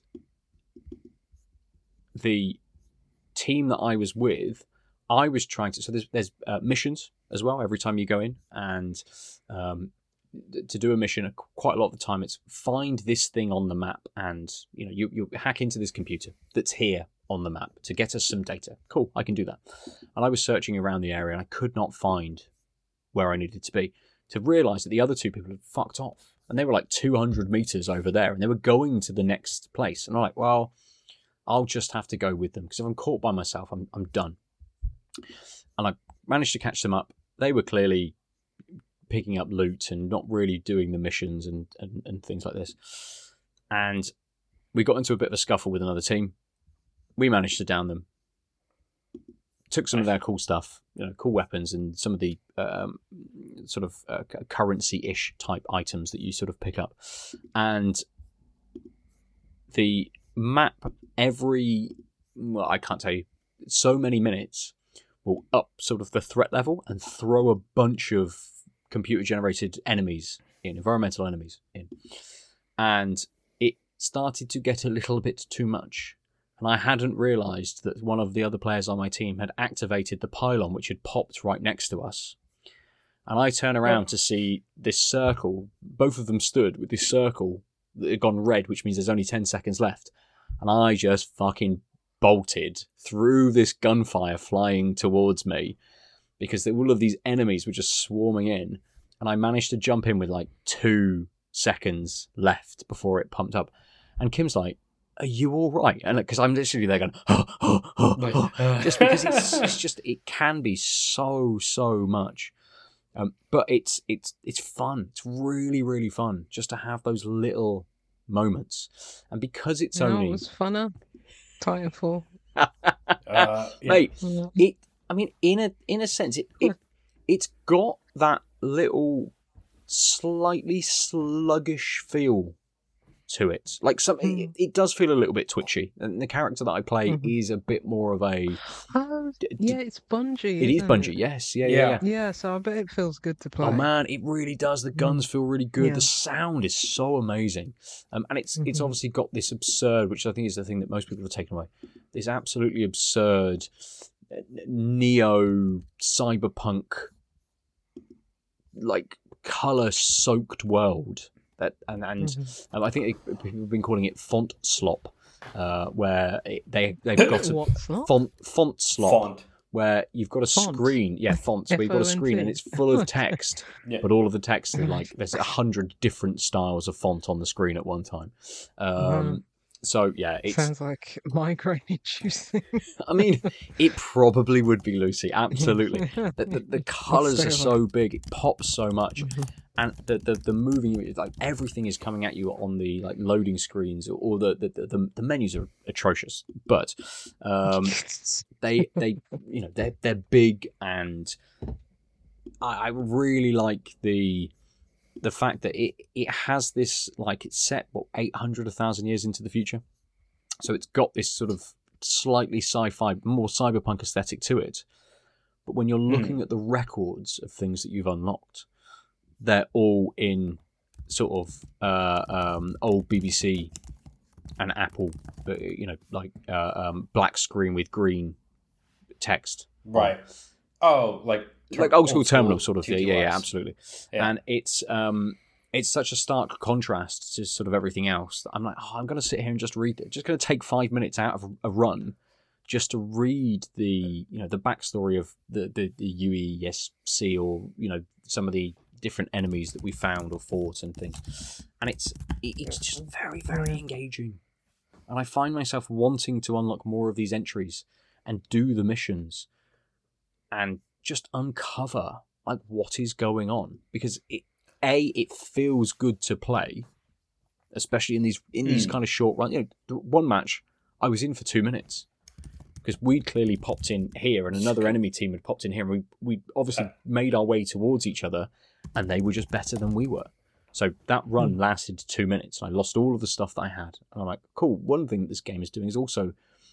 the team that I was with, I was trying to. So there's missions as well every time you go in, and to do a mission, quite a lot of the time it's find this thing on the map, and you hack into this computer that's here on the map to get us some data. Cool, I can do that. And I was searching around the area and I could not find where I needed to be, to realise that the other 2 people had fucked off. And they were like 200 metres over there and they were going to the next place. And I'm like, well, I'll just have to go with them, because if I'm caught by myself, I'm done. And I managed to catch them up. They were clearly picking up loot and not really doing the missions and things like this. And we got into a bit of a scuffle with another team. We managed to down them. Took some of their cool stuff, cool weapons and some of the sort of currency-ish type items that you sort of pick up. And the map, I can't tell you, so many minutes will up sort of the threat level and throw a bunch of computer-generated enemies in, environmental enemies in. And it started to get a little bit too much. And I hadn't realised that one of the other players on my team had activated the pylon, which had popped right next to us. And I turn around to see this circle. Both of them stood with this circle that had gone red, which means there's only 10 seconds left. And I just fucking bolted through this gunfire flying towards me because all of these enemies were just swarming in. And I managed to jump in with like 2 seconds left before it pumped up. And Kim's like, "Are you all right?" And because I'm literally there going, just because it's just, it can be so much. But it's fun. It's really, really fun just to have those little moments. And because it's only... it was funner. Titanfall. Mate, I mean, in a sense, it's got that little slightly sluggish feel to it. Like it does feel a little bit twitchy, and the character that I play is a bit more of a. It's Bungie. It is Bungie. Yes, yeah. Yeah, so I bet it feels good to play. Oh man, it really does. The guns feel really good. The sound is so amazing, and it's obviously got this absurd, which I think is the thing that most people have taken away. This absolutely absurd neo cyberpunk, like color-soaked world. That and I think people have been calling it font slop, where they've got a font slop, where you've got a screen, fonts, where you've got a screen and it's full of text, but all of the text is like there's 100 different styles of font on the screen at one time. So yeah, it sounds like migraine inducing. I mean, it probably would be, Lucy. Absolutely, the colours are so big, it pops so much, and the moving, like everything is coming at you on the like loading screens, or the menus are atrocious, but they're big, and I really like the fact that it has this, like, it's set 800, 1,000 years into the future, so it's got this sort of slightly sci-fi, more cyberpunk aesthetic to it. But when you're looking at the records of things that you've unlocked, they're all in sort of old BBC and Apple, black screen with green text. Right. Oh, like old school terminal sort of. Yeah, absolutely. Yeah. And it's such a stark contrast to sort of everything else that I'm like, I'm going to sit here and just read it. Just going to take 5 minutes out of a run just to read the backstory of the UESC, or some of the different enemies that we found or fought and things. And it's just very, very engaging. And I find myself wanting to unlock more of these entries and do the missions and just uncover like what is going on, because it feels good to play, especially in these kind of short runs. One match I was in for 2 minutes because we'd clearly popped in here and another enemy team had popped in here, and we obviously made our way towards each other, and they were just better than we were. So that run lasted 2 minutes, and I lost all of the stuff that I had. And I'm like, cool. One thing that this game is doing is also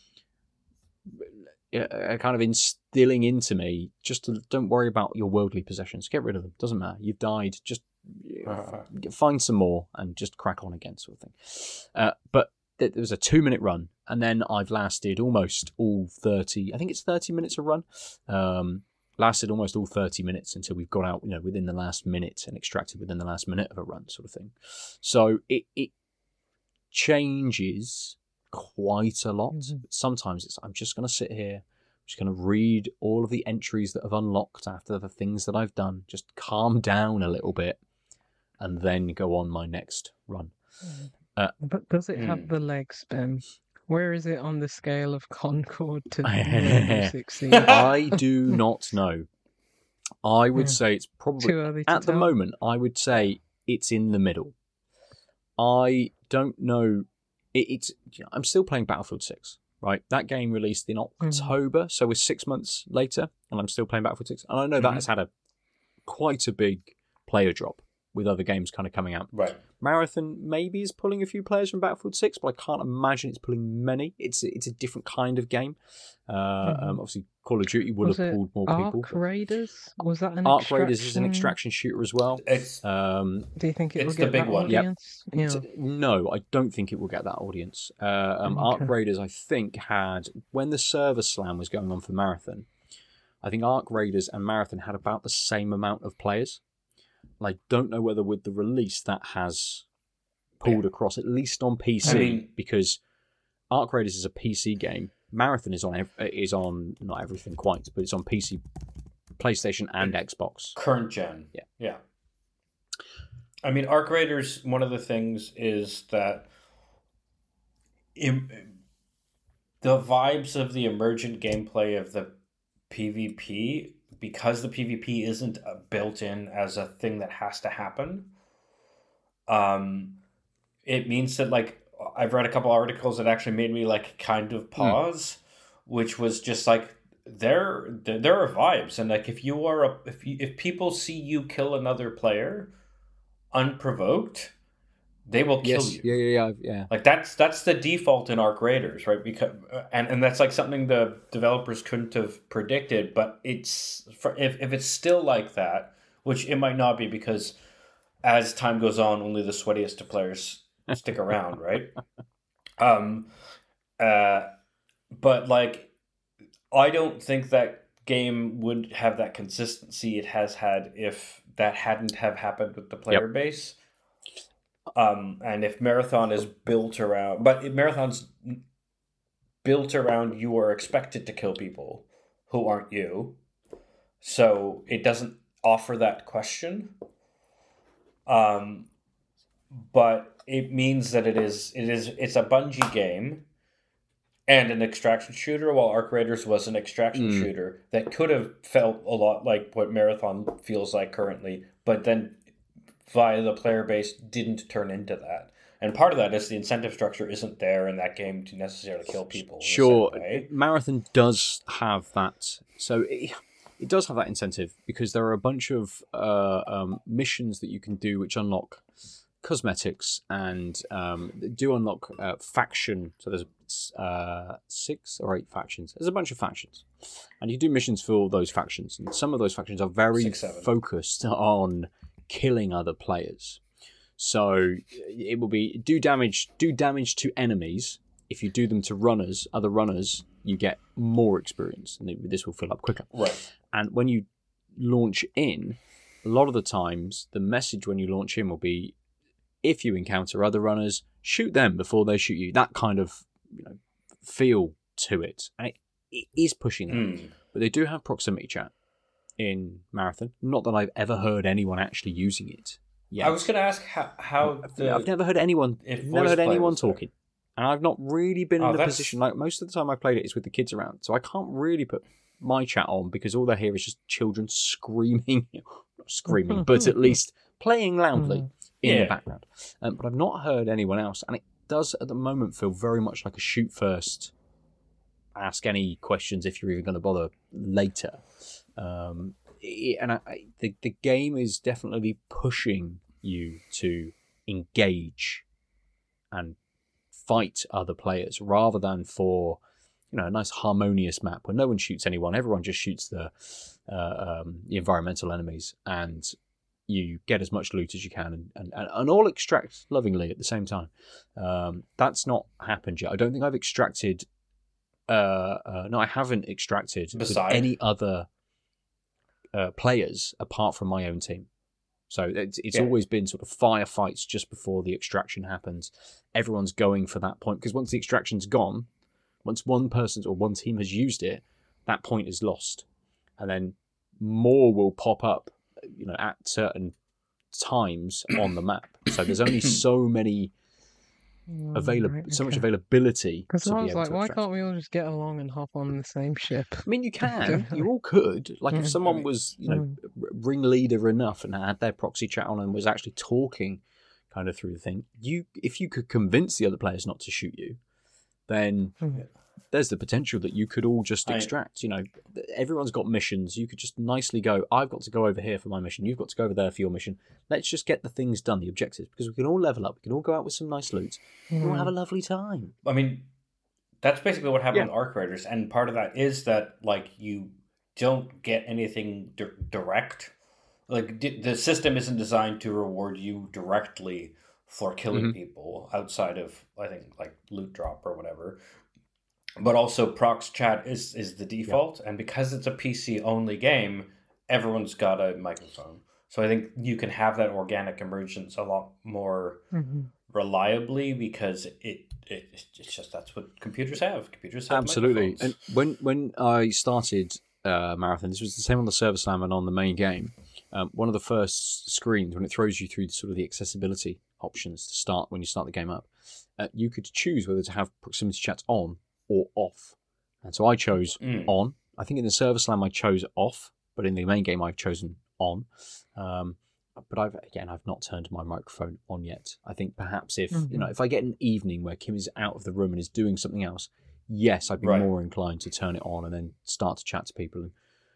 kind of instilling into me just to don't worry about your worldly possessions. Get rid of them. Doesn't matter. You've died. Just find some more and just crack on again, sort of thing. But there was a 2 minute run, and then I've lasted almost all 30. I think it's 30 minutes a run. Lasted almost all 30 minutes until we've got out, within the last minute, and extracted within the last minute of a run, sort of thing. So it changes quite a lot. Sometimes I'm just going to sit here, I'm just going to read all of the entries that have unlocked after the things that I've done, just calm down a little bit, and then go on my next run. But does it have the legs, Ben? Where is it on the scale of Concord to Rainbow Six Siege? I do not know. I would say it's probably, too early to at the tell. moment, I would say it's in the middle. I don't know. I'm still playing Battlefield 6, right? That game released in October, so we're 6 months later, and I'm still playing Battlefield 6. And I know that has had quite a big player drop. with other games kind of coming out. Right. Marathon maybe is pulling a few players from Battlefield 6, but I can't imagine it's pulling many. It's a different kind of game. Obviously, Call of Duty would have pulled more people. Ark Raiders? Was that an Ark Raiders is an extraction shooter as well. Do you think it will the get big that one. audience? Yep. Yeah. No, I don't think it will get that audience. Ark Raiders, I think, had, when the server slam was going on for Marathon, I think Ark Raiders and Marathon had about the same amount of players. And I don't know whether with the release that has pulled across, at least on PC, because Ark Raiders is a PC game. Marathon is on not everything quite, but it's on PC, PlayStation, and Xbox. Current gen. Yeah. I mean, Ark Raiders, one of the things is that the vibes of the emergent gameplay of the PvP, because the PvP isn't built in as a thing that has to happen, it means that, like, I've read a couple articles that actually made me, like, kind of pause, which was just like, there are vibes, and like, if people see you kill another player unprovoked, they will kill you. Yeah. Like, that's the default in Ark Raiders, right? Because and that's like something the developers couldn't have predicted. But it's if it's still like that, which it might not be, because as time goes on, only the sweatiest of players stick around, right? But like, I don't think that game would have that consistency it has had if that hadn't have happened with the player base. And if Marathon is built around, but if Marathon's built around, you are expected to kill people who aren't you, so it doesn't offer that question. But it means that it's a Bungie game and an extraction shooter, while Ark Raiders was an extraction shooter that could have felt a lot like what Marathon feels like currently, but then via the player base didn't turn into that. And part of that is the incentive structure isn't there in that game to necessarily kill people. Sure, Marathon does have that. So it does have that incentive, because there are a bunch of missions that you can do which unlock cosmetics and do unlock faction. So there's 6 or 8 factions. There's a bunch of factions, and you do missions for all those factions, and some of those factions are very focused on killing other players. So it will be do damage to enemies. If you do them to other runners, you get more experience, and this will fill up quicker. Right. And when you launch in, a lot of the times the message when you launch in will be, if you encounter other runners, shoot them before they shoot you. That kind of feel to it, and it is pushing that. But they do have proximity chat in Marathon. Not that I've ever heard anyone actually using it yet. I was going to ask how I've never heard anyone talking, and I've not really been in a position, like most of the time I played it is with the kids around, so I can't really put my chat on, because all they hear is just children screaming, not screaming, but at least playing loudly in the background. But I've not heard anyone else, and it does at the moment feel very much like a shoot first, ask any questions if you're even going to bother later. The game is definitely pushing you to engage and fight other players, rather than for a nice harmonious map where no one shoots anyone, everyone just shoots the environmental enemies, and you get as much loot as you can, and all extract lovingly at the same time. That's not happened yet. I don't think I've extracted. No, I haven't extracted with any other players apart from my own team. So it's always been sort of firefights just before the extraction happens. Everyone's going for that point, because once the extraction's gone, once one person or one team has used it, that point is lost, and then more will pop up, at certain times on the map. So there's only so many so much availability. Because I was like, why can't we all just get along and hop on the same ship? I mean, you can. You all could. Like, if someone was, ringleader enough and had their proxy chat on and was actually talking kind of through the thing, if you could convince the other players not to shoot you, then there's the potential that you could all just extract. You know, everyone's got missions. You could just nicely go, I've got to go over here for my mission. You've got to go over there for your mission. Let's just get the things done, the objectives, because we can all level up. We can all go out with some nice loot. We can all have a lovely time. I mean, that's basically what happened with Arc Raiders, and part of that is that, like, you don't get anything direct. Like, the system isn't designed to reward you directly for killing people outside of, I think, like, loot drop or whatever. But also, prox chat is the default, and because it's a PC-only game, everyone's got a microphone. So I think you can have that organic emergence a lot more reliably, because it's just that's what computers have. Computers have absolutely. microphones. And when I started Marathon, this was the same on the Server Slam and on the main game. One of the first screens, when it throws you through sort of the accessibility options to start when you start the game up, you could choose whether to have proximity chats on or off. And so I chose on. I think in the Server Slam I chose off, but in the main game I've chosen on. But I've not turned my microphone on yet. I think perhaps if I get an evening where Kim is out of the room and is doing something else, yes, I'd be more inclined to turn it on and then start to chat to people.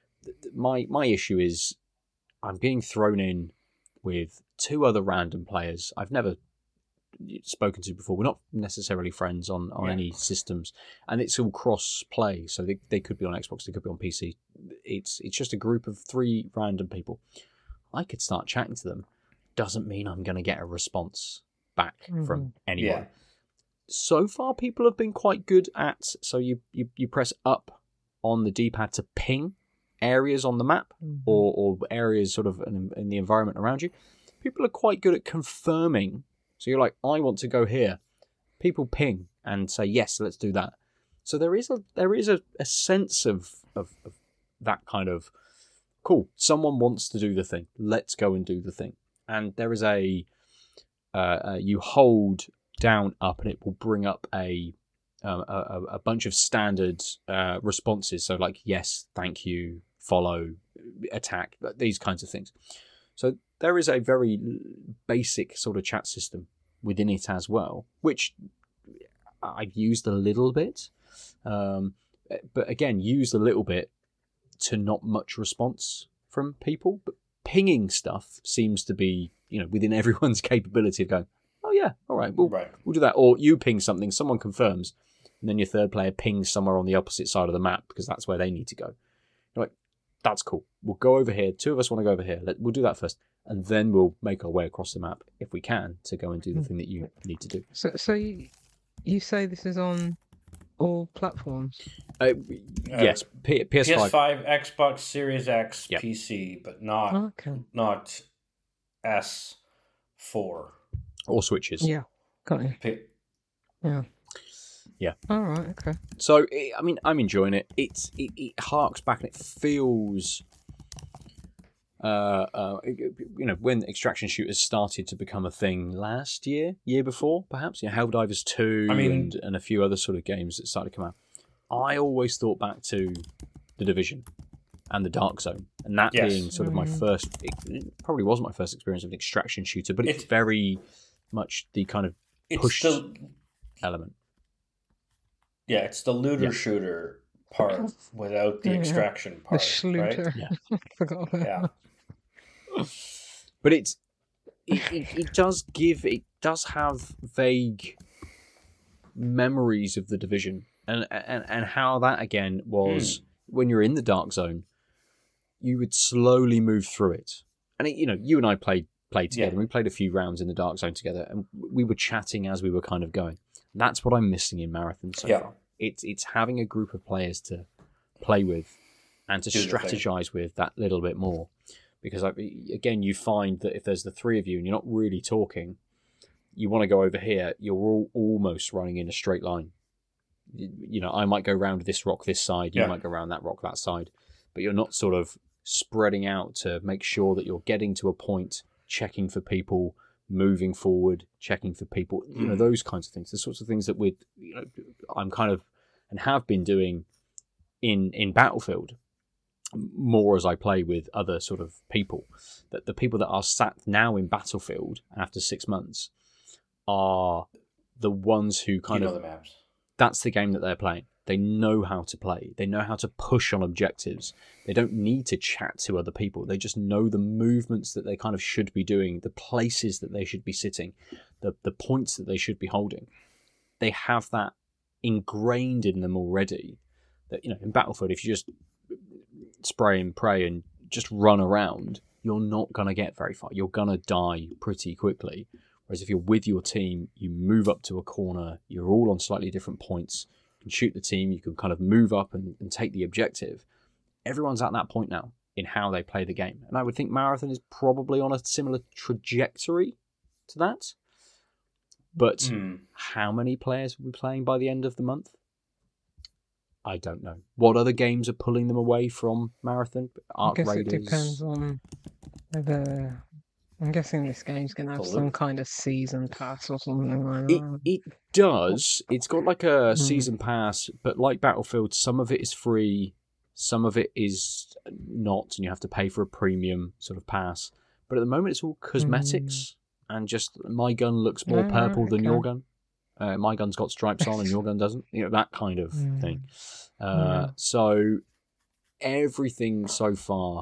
My issue is I'm being thrown in with two other random players I've never spoken to before. We're not necessarily friends on any systems, and it's all cross play, so they could be on Xbox, they could be on PC. It's just a group of three random people. I could start chatting to them. Doesn't mean I'm going to get a response back from anyone. So far, people have been quite good at, so you press up on the D-pad to ping areas on the map or areas sort of in the environment around you. People are quite good at confirming. So you're like, I want to go here. People ping and say, yes, let's do that. So there is a sense of that kind of, cool, someone wants to do the thing. Let's go and do the thing. And there is you hold down up and it will bring up a bunch of standard responses. So like, yes, thank you, follow, attack, these kinds of things. So there is a very basic sort of chat system within it as well, which I've used a little bit. But again, used a little bit to not much response from people. But pinging stuff seems to be, within everyone's capability of going, oh yeah, all right, we'll do that. Or you ping something, someone confirms, and then your third player pings somewhere on the opposite side of the map because that's where they need to go. You're like, that's cool. We'll go over here. Two of us want to go over here. We'll do that first, and then we'll make our way across the map if we can to go and do the thing that you need to do. So you say this is on all platforms? Yes, PS5, Xbox Series X, PC, but not S4 or Switches. Yeah, got you. Yeah. All right. Okay. So I'm enjoying it. It harks back and it feels, when extraction shooters started to become a thing last year before, perhaps. Helldivers 2 and a few other sort of games that started to come out. I always thought back to The Division and the Dark Zone, and that being sort of my first. It probably wasn't my first experience of an extraction shooter, but it's very much the kind of push element. Yeah, it's the looter shooter part without the extraction part. The schluter. Right? Yeah. Forgot about that. But it does have vague memories of The Division and how that again was when you're in the Dark Zone, you would slowly move through it. And you and I played together. And we played a few rounds in the Dark Zone together, and we were chatting as we were kind of going. That's what I'm missing in Marathon so far. It's having a group of players to play with and to strategize with that little bit more. Because, again, you find that if there's the three of you and you're not really talking, you want to go over here, you're all almost running in a straight line. I might go round this rock this side, you might go around that rock that side, but you're not sort of spreading out to make sure that you're getting to a point, checking for people, moving forward, checking for people, those kinds of things. The sorts of things that I'm kind of and have been doing in Battlefield more as I play with other sort of people. That the people that are sat now in Battlefield after 6 months are the ones who kind of the maps. that's the game that they're playing. They know how to play. They know how to push on objectives. They don't need to chat to other people. They just know the movements that they kind of should be doing, the places that they should be sitting, the points that they should be holding. They have that ingrained in them already. That, you know, in Battlefield, if you just spray and pray and just run around, you're not going to get very far. You're going to die pretty quickly. Whereas if you're with your team, you move up to a corner, you're all on slightly different points, you can shoot the team, you can kind of move up and take the objective. Everyone's at that point now in how they play the game. And I would think Marathon is probably on a similar trajectory to that. But how many players will be playing by the end of the month? I don't know. What other games are pulling them away from Marathon? Arc Raiders? It depends on the... I'm guessing this game's going to have some kind of season pass or something like that. It does. It's got like a season pass, but like Battlefield, some of it is free, some of it is not, and you have to pay for a premium sort of pass. But at the moment, it's all cosmetics, and just my gun looks more purple than your gun. My gun's got stripes on and your gun doesn't. You know, that kind of thing. So everything so far...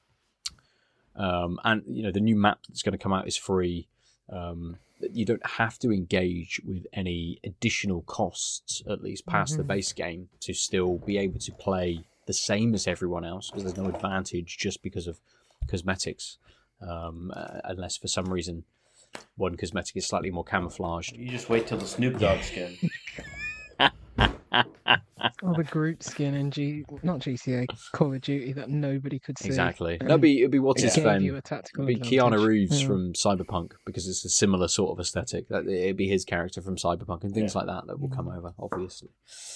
and you know, the new map that's going to come out is free. You don't have to engage with any additional costs, at least past the base game, to still be able to play the same as everyone else, because there's no advantage just because of cosmetics, unless for some reason one cosmetic is slightly more camouflaged. You just wait till the Snoop Dogg skin. Or the Groot skin in not GTA, Call of Duty that nobody could see. Exactly. It'd be what's his name? It'd be Keanu Reeves from Cyberpunk, because it's a similar sort of aesthetic. It'd be his character from Cyberpunk and things like that will come over, obviously.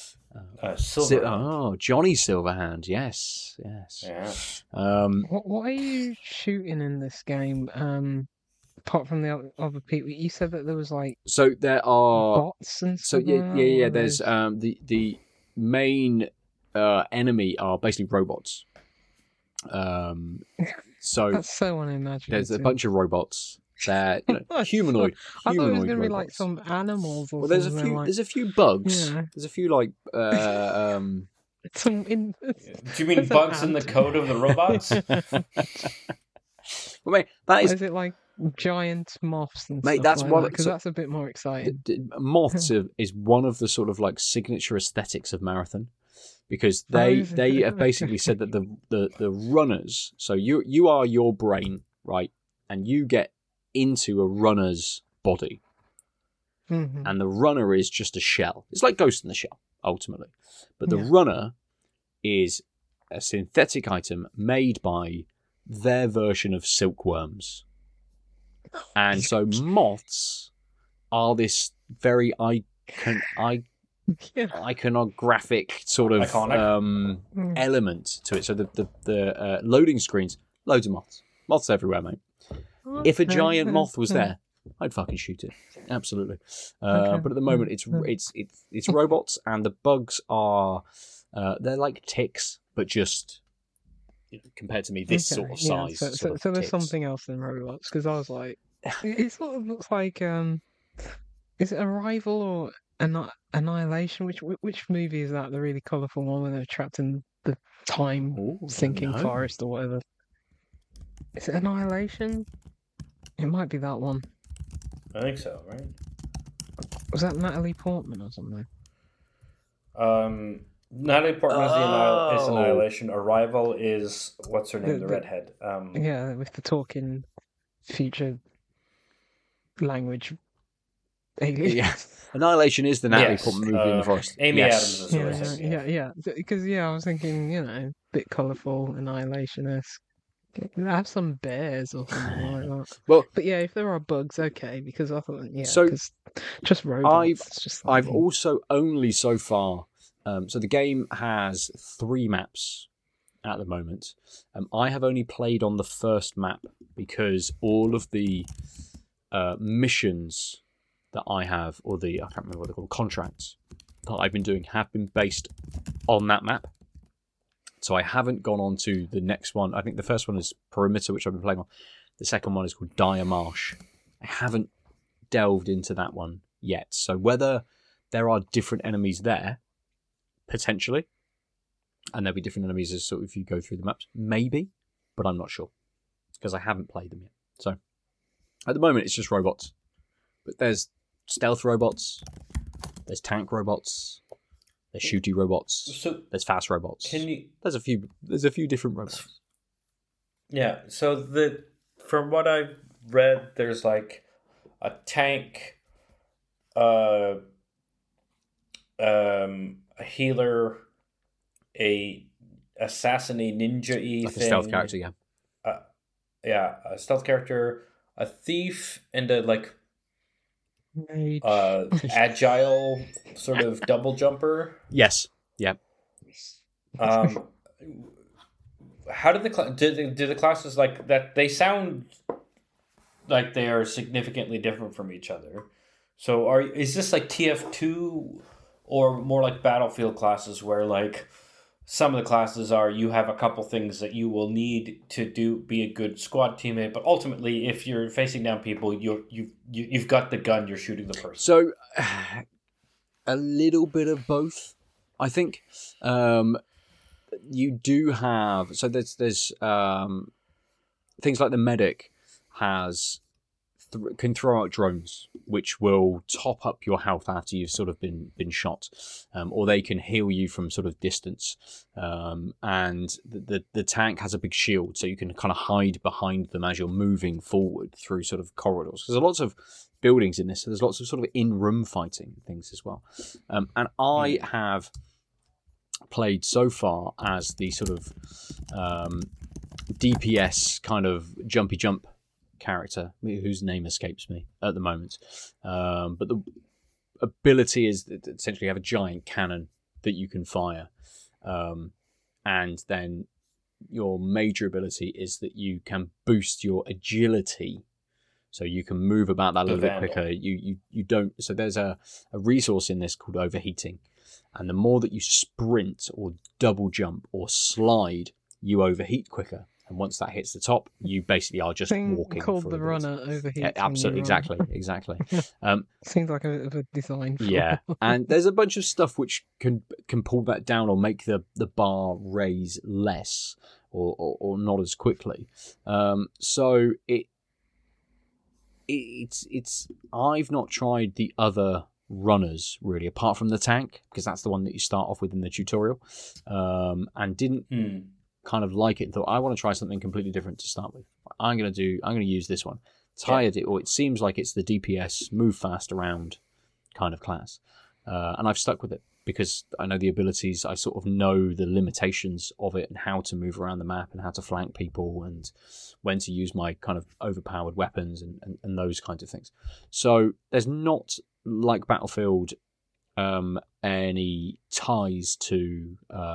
Johnny Silverhand. Yes. Yeah. What are you shooting in this game? Apart from the other people, you said that there was like there are bots and stuff. Yeah. There's the main enemy are basically robots. So that's so unimaginative. There's a bunch of robots. They're humanoid. I thought it was going to be robots. like some animals. Or there's a few. Like... There's a few bugs. Yeah. There's a few like. Do you mean bugs in the code of the robots? Well, mate, that is. Is it like giant moths and mate, stuff that's like one because that's a bit more exciting. Moths is one of the sort of like signature aesthetics of Marathon, because they have basically said that the runners. So you are your brain, right, and you get into a runner's body, and the runner is just a shell. It's like Ghost in the Shell ultimately, but the runner is a synthetic item made by their version of silkworms. And so moths are this very iconographic sort of element to it. So the loading screens, loads of moths everywhere, mate. If a giant moth was there, I'd fucking shoot it. Absolutely. But at the moment, it's robots, and the bugs are they're like ticks, but just compared to me, this sort of size. So there's something else in robots, because I was like, it sort of looks like is it Arrival or Annihilation? Which movie is that? The really colourful one where they're trapped in the time sinking forest or whatever. Is it Annihilation? It might be that one. I think so, right? Was that Natalie Portman or something? Natalie Portman is Annihilation. Arrival is what's her name? The redhead. Yeah, with the talking future language alien. Yeah. Annihilation is the Natalie Portman movie in the forest. Amy Adams is yeah. Because I was thinking, a bit colourful, Annihilation-esque. Have some bears or something like that. Well, but yeah, if there are bugs, okay. Because I thought, so just robots. I've also only so far. So the game has 3 maps at the moment. I have only played on the first map because all of the missions that I have, or I can't remember what they're called, contracts that I've been doing have been based on that map. So I haven't gone on to the next one. I think the first one is Perimeter, which I've been playing on. The second one is called Dire Marsh. I haven't delved into that one yet. So whether there are different enemies there, potentially. And there'll be different enemies as sort of if you go through the maps. Maybe, but I'm not sure. Because I haven't played them yet. So, at the moment, it's just robots. But there's stealth robots, there's tank robots, there's shooty robots, there's fast robots. There's a few different robots. Yeah, so from what I've read, there's like a tank, a healer, a assassin-y ninja-y like thing. a stealth character, yeah. Yeah, a stealth character, a thief, and a like Mage. agile sort of double jumper. Yes. Yeah. How did the classes like that? They sound like they are significantly different from each other. So is this like TF2 or more like Battlefield classes where like some of the classes are you have a couple things that you will need to be a good squad teammate, but ultimately if you're facing down people, you've got the gun, you're shooting the person. So a little bit of both. I think you do have there's things like the medic can throw out drones which will top up your health after you've sort of been shot, or they can heal you from sort of distance, and the tank has a big shield so you can kind of hide behind them as you're moving forward through sort of corridors. There's lots of buildings in this, so there's lots of sort of in-room fighting things as well, and I have played so far as the sort of DPS kind of jumpy jump character whose name escapes me at the moment, but the ability is that essentially you have a giant cannon that you can fire, and then your major ability is that you can boost your agility, so you can move about that a little bit quicker. You don't, so there's a resource in this called overheating, and the more that you sprint or double jump or slide, you overheat quicker. And once that hits the top, you basically are just walking. Called the runner overheating. Yeah, absolutely, exactly. Seems like a bit of a design flaw. Yeah, and there's a bunch of stuff which can pull that down or make the bar raise less or not as quickly. So it's I've not tried the other runners really, apart from the tank, because that's the one that you start off with in the tutorial, and didn't kind of like it and thought I want to try something completely different to start with. I'm going to use this one. It seems like it's the DPS move fast around kind of class, and I've stuck with it because I know the abilities. I sort of know the limitations of it and how to move around the map and how to flank people and when to use my kind of overpowered weapons and those kinds of things. So there's not, like Battlefield, any ties to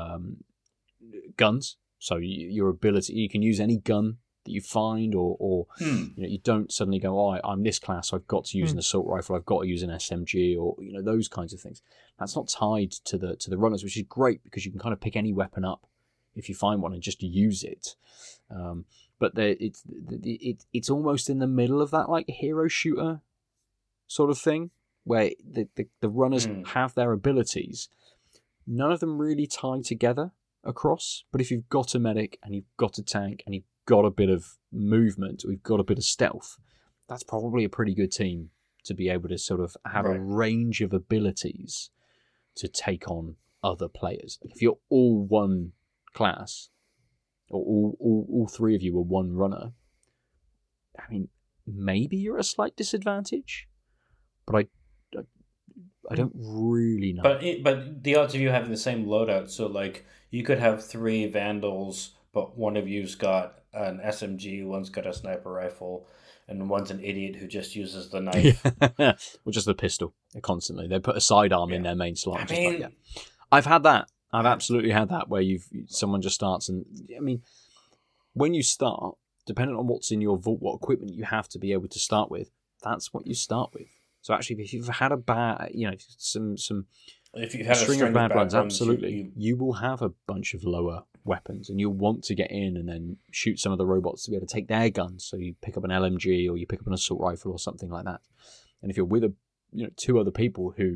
guns. So your ability, you can use any gun that you find, or you don't suddenly go, oh, I'm this class, so I've got to use an assault rifle, I've got to use an SMG, or those kinds of things. That's not tied to the runners, which is great because you can kind of pick any weapon up if you find one and just use it. But it's almost in the middle of that like hero shooter sort of thing, where the runners have their abilities. None of them really tie together across, but if you've got a medic and you've got a tank and you've got a bit of movement, or you've got a bit of stealth, that's probably a pretty good team to be able to sort of have a range of abilities to take on other players. If you're all one class, or all three of you are one runner, I mean, maybe you're at a slight disadvantage, but I don't really know. But the odds of you having the same loadout, so like you could have 3 Vandals, but one of you's got an SMG, one's got a sniper rifle, and one's an idiot who just uses the knife. Or just the pistol constantly. They put a sidearm in their main slot. I've had that. I've absolutely had that where someone just starts, and I mean, when you start, depending on what's in your vault, what equipment you have to be able to start with, that's what you start with. So actually, if you've had a bad, if you have a string of bad runs, absolutely, you will have a bunch of lower weapons, and you'll want to get in and then shoot some of the robots to be able to take their guns. So you pick up an LMG or you pick up an assault rifle or something like that. And if you're with 2 other people who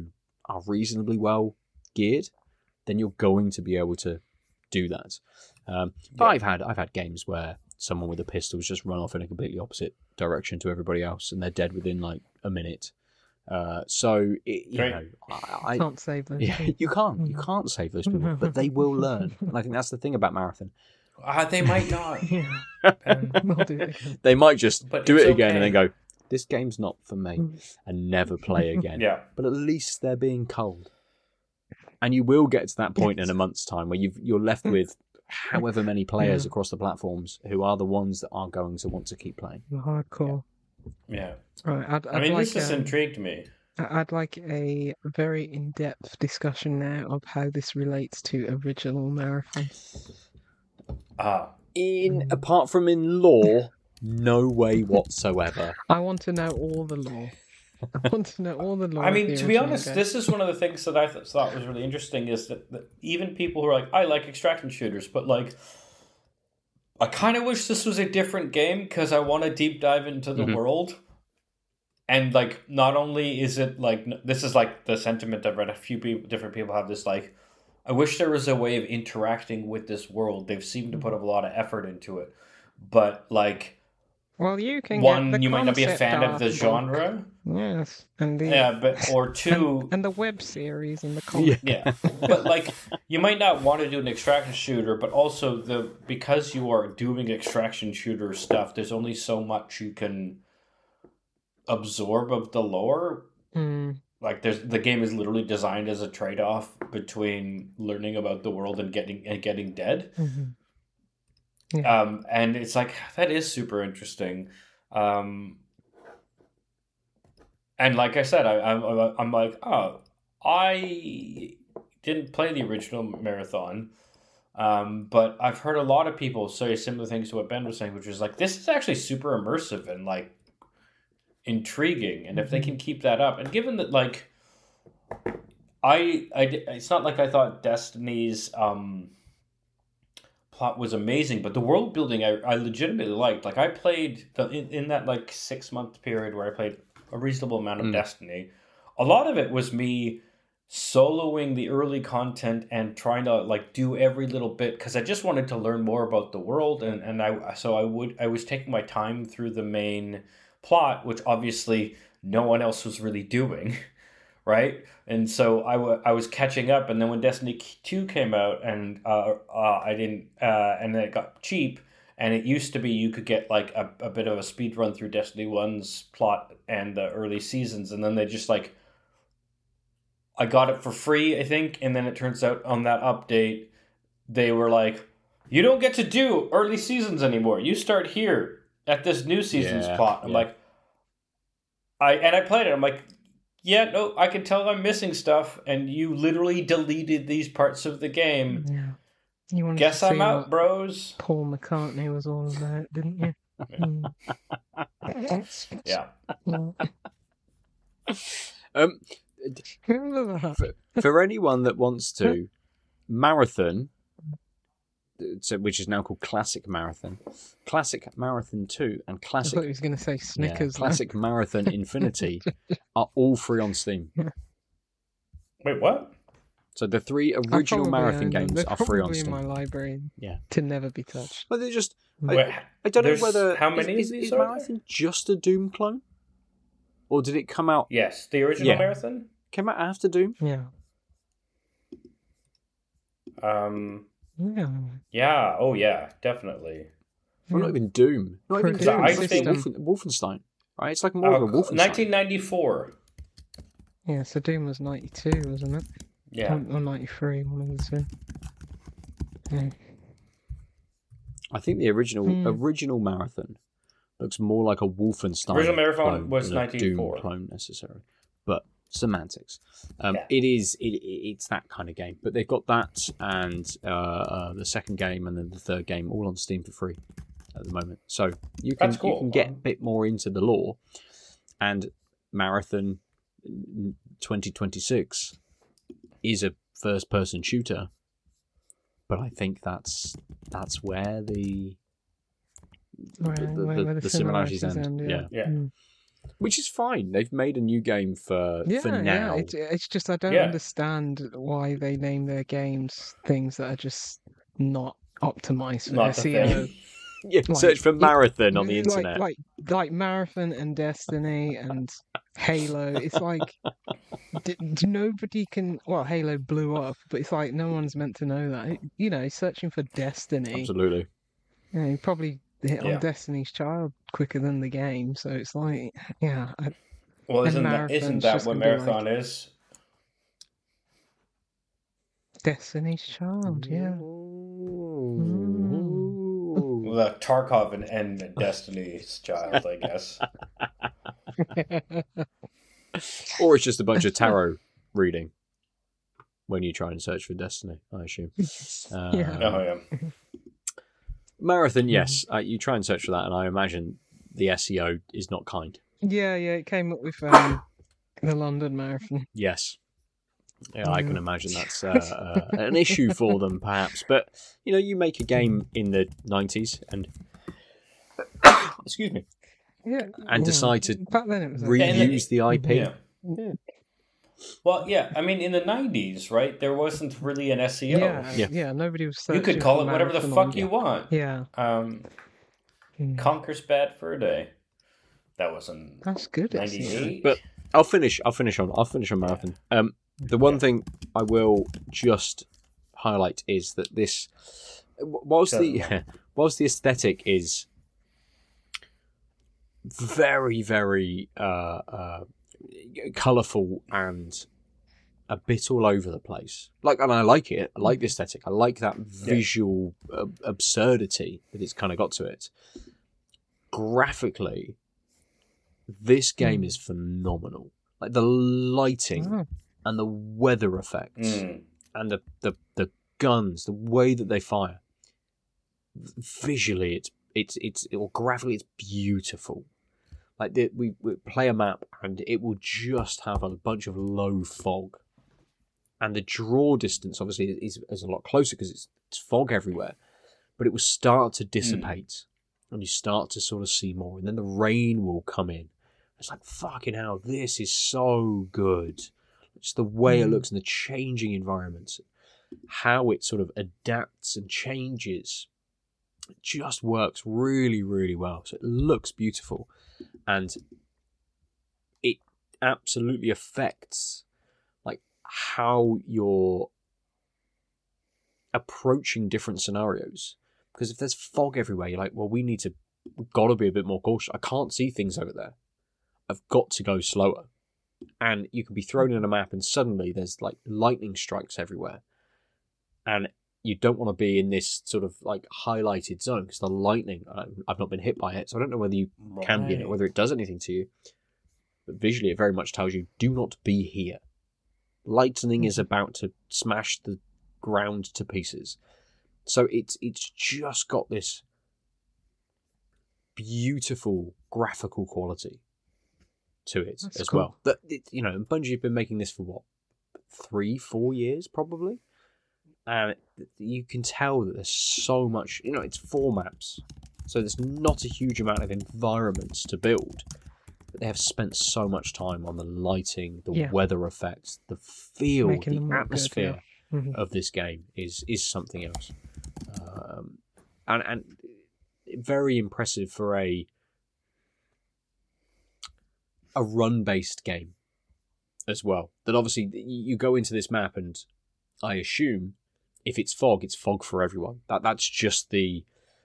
are reasonably well geared, then you're going to be able to do that. But I've had games where someone with a pistol has just run off in a completely opposite direction to everybody else, and they're dead within like a minute. So you know, I can't save those. Yeah, you can't save those people, but they will learn. And I think that's the thing about Marathon. They might not. They'll do it again. They might just do it again okay. and then go, "This game's not for me," and never play again. Yeah. But at least they're being culled. And you will get to that point in a month's time where you're left with however many players across the platforms who are the ones that are going to want to keep playing. Hardcore. Yeah. Right. I mean, this has intrigued me. I'd like a very in-depth discussion now of how this relates to original Marathon. Apart from in lore, no way whatsoever. I want to know all the lore. I want to know all the lore. I mean, to be honest, this is one of the things that I thought was really interesting is that even people who are like, I like extraction shooters, but like, I kind of wish this was a different game because I want to deep dive into the world. And like, not only is it like, this is like the sentiment I've read a few different people have this like, I wish there was a way of interacting with this world. They've seemed to put a lot of effort into it. But like, well, you can you might not be a fan of the genre. Yes, and or two, and the web series and the comic. Yeah, but like you might not want to do an extraction shooter, but also because you are doing extraction shooter stuff, there's only so much you can absorb of the lore. Like the game is literally designed as a trade-off between learning about the world and getting dead. Yeah. And it's like that is super interesting. And like I said, I'm like, oh, I didn't play the original Marathon, but I've heard a lot of people say similar things to what Ben was saying, which is like this is actually super immersive and like intriguing, and if they can keep that up, and given that like it's not like I thought Destiny's plot was amazing, but the world building I legitimately liked. Like I played in that like 6-month period where I played a reasonable amount of Destiny. A lot of it was me soloing the early content and trying to like do every little bit because I just wanted to learn more about the world, and I was taking my time through the main plot, which obviously no one else was really doing. Right, and so I was catching up, and then when Destiny 2 came out, and I didn't, and then it got cheap, and it used to be you could get like a bit of a speed run through Destiny 1's plot and the early seasons, and then they just like, I got it for free, I think, and then it turns out on that update, they were like, you don't get to do early seasons anymore. You start here at this new season's plot. I'm like, I played it. I'm like, yeah, no, I can tell I'm missing stuff, and you literally deleted these parts of the game. Yeah. You Guess I'm out, bros. Paul McCartney was all about, didn't you? Yeah. For anyone that wants to, Marathon, which is now called Classic Marathon 2, and Classic. I thought he was going to say Snickers. Classic Marathon Infinity are all free on Steam. Wait, what? So the 3 original Marathon games are free on Steam. They're probably in my library. Yeah. To never be touched. But they're just. Wait, I don't know whether. How many is Marathon just a Doom clone, or did it come out? Yes, the original Marathon came out after Doom. Yeah. Yeah. Oh, yeah. Definitely. Well, not even Doom. Not even Doom. I think Wolfenstein. Right? It's like more of a Wolfenstein. 1994. Yeah. So Doom was 92, wasn't it? Yeah. Or 93, one of the two. Yeah. I think the original Marathon looks more like a Wolfenstein. Original Marathon was 1994. Doom clone necessarily, but semantics. It's that kind of game. But they've got that and the second game and then the third game all on Steam for free at the moment. So you can you can get a bit more into the lore. And Marathon 2026 is a first-person shooter, but I think that's where the similarities end. Yeah. Which is fine. They've made a new game for now. Yeah. It's just I don't understand why they name their games things that are just not optimized for Not the SEO. thing. Yeah, search for Marathon on the internet. Like Marathon and Destiny and Halo. It's like nobody can. Well, Halo blew up, but it's like no one's meant to know that. You know, searching for Destiny. Absolutely. Yeah, you probably hit on Destiny's Child quicker than the game, so it's like, yeah. Well, isn't that what Marathon is? Destiny's Child, yeah. The Tarkov and Destiny's Child, I guess. Or it's just a bunch of tarot reading when you try and search for Destiny, I assume. Yeah. Marathon, yes. You try and search for that, and I imagine the SEO is not kind. Yeah, it came up with the London Marathon. Yes. Yeah, I can imagine that's an issue for them, perhaps. But, you know, you make a game in the 90s and... excuse me. Yeah. And decide to back then it was reuse the IP. Yeah. Well, yeah, I mean, in the 90s, right, there wasn't really an SEO. Yeah, nobody was You could call it whatever the fuck you want. Yeah. Conquer's Bad Fur Day. That wasn't... That's good. 98. But I'll finish on Marathon. The one thing I will just highlight is that this, whilst the aesthetic is very, very colourful and a bit all over the place. And I like it. I like the aesthetic. I like that visual absurdity that it's kind of got to it. Graphically, this game is phenomenal. Like the lighting and the weather effects and the guns, the way that they fire. Visually, or graphically, it's beautiful. Like we play a map and it will just have a bunch of low fog, and the draw distance obviously is a lot closer because it's fog everywhere. But it will start to dissipate, and you start to sort of see more, and then the rain will come in. It's like, fucking hell, this is so good. Just the way it looks and the changing environments, how it sort of adapts and changes, it just works really, really well. So it looks beautiful, and it absolutely affects like how you're approaching different scenarios. Because if there's fog everywhere, you're like, well, we've got to be a bit more cautious. I can't see things over there. I've got to go slower. And you can be thrown in a map and suddenly there's like lightning strikes everywhere. And you don't want to be in this sort of like highlighted zone because the lightning, I've not been hit by it, so I don't know whether you can be in it, whether it does anything to you. But visually it very much tells you, do not be here. Lightning is about to smash the ground to pieces. So it's just got this beautiful graphical quality to it. That's as cool. Well. That Bungie have been making this for what, 3-4 years probably, and you can tell that there's so much. It's 4 maps, so there's not a huge amount of environments to build, but they have spent so much time on the lighting, the weather effects, the feel, the atmosphere of this game is something else, and very impressive for a run-based game as well. That obviously you go into this map and I assume if it's fog for everyone. That's just the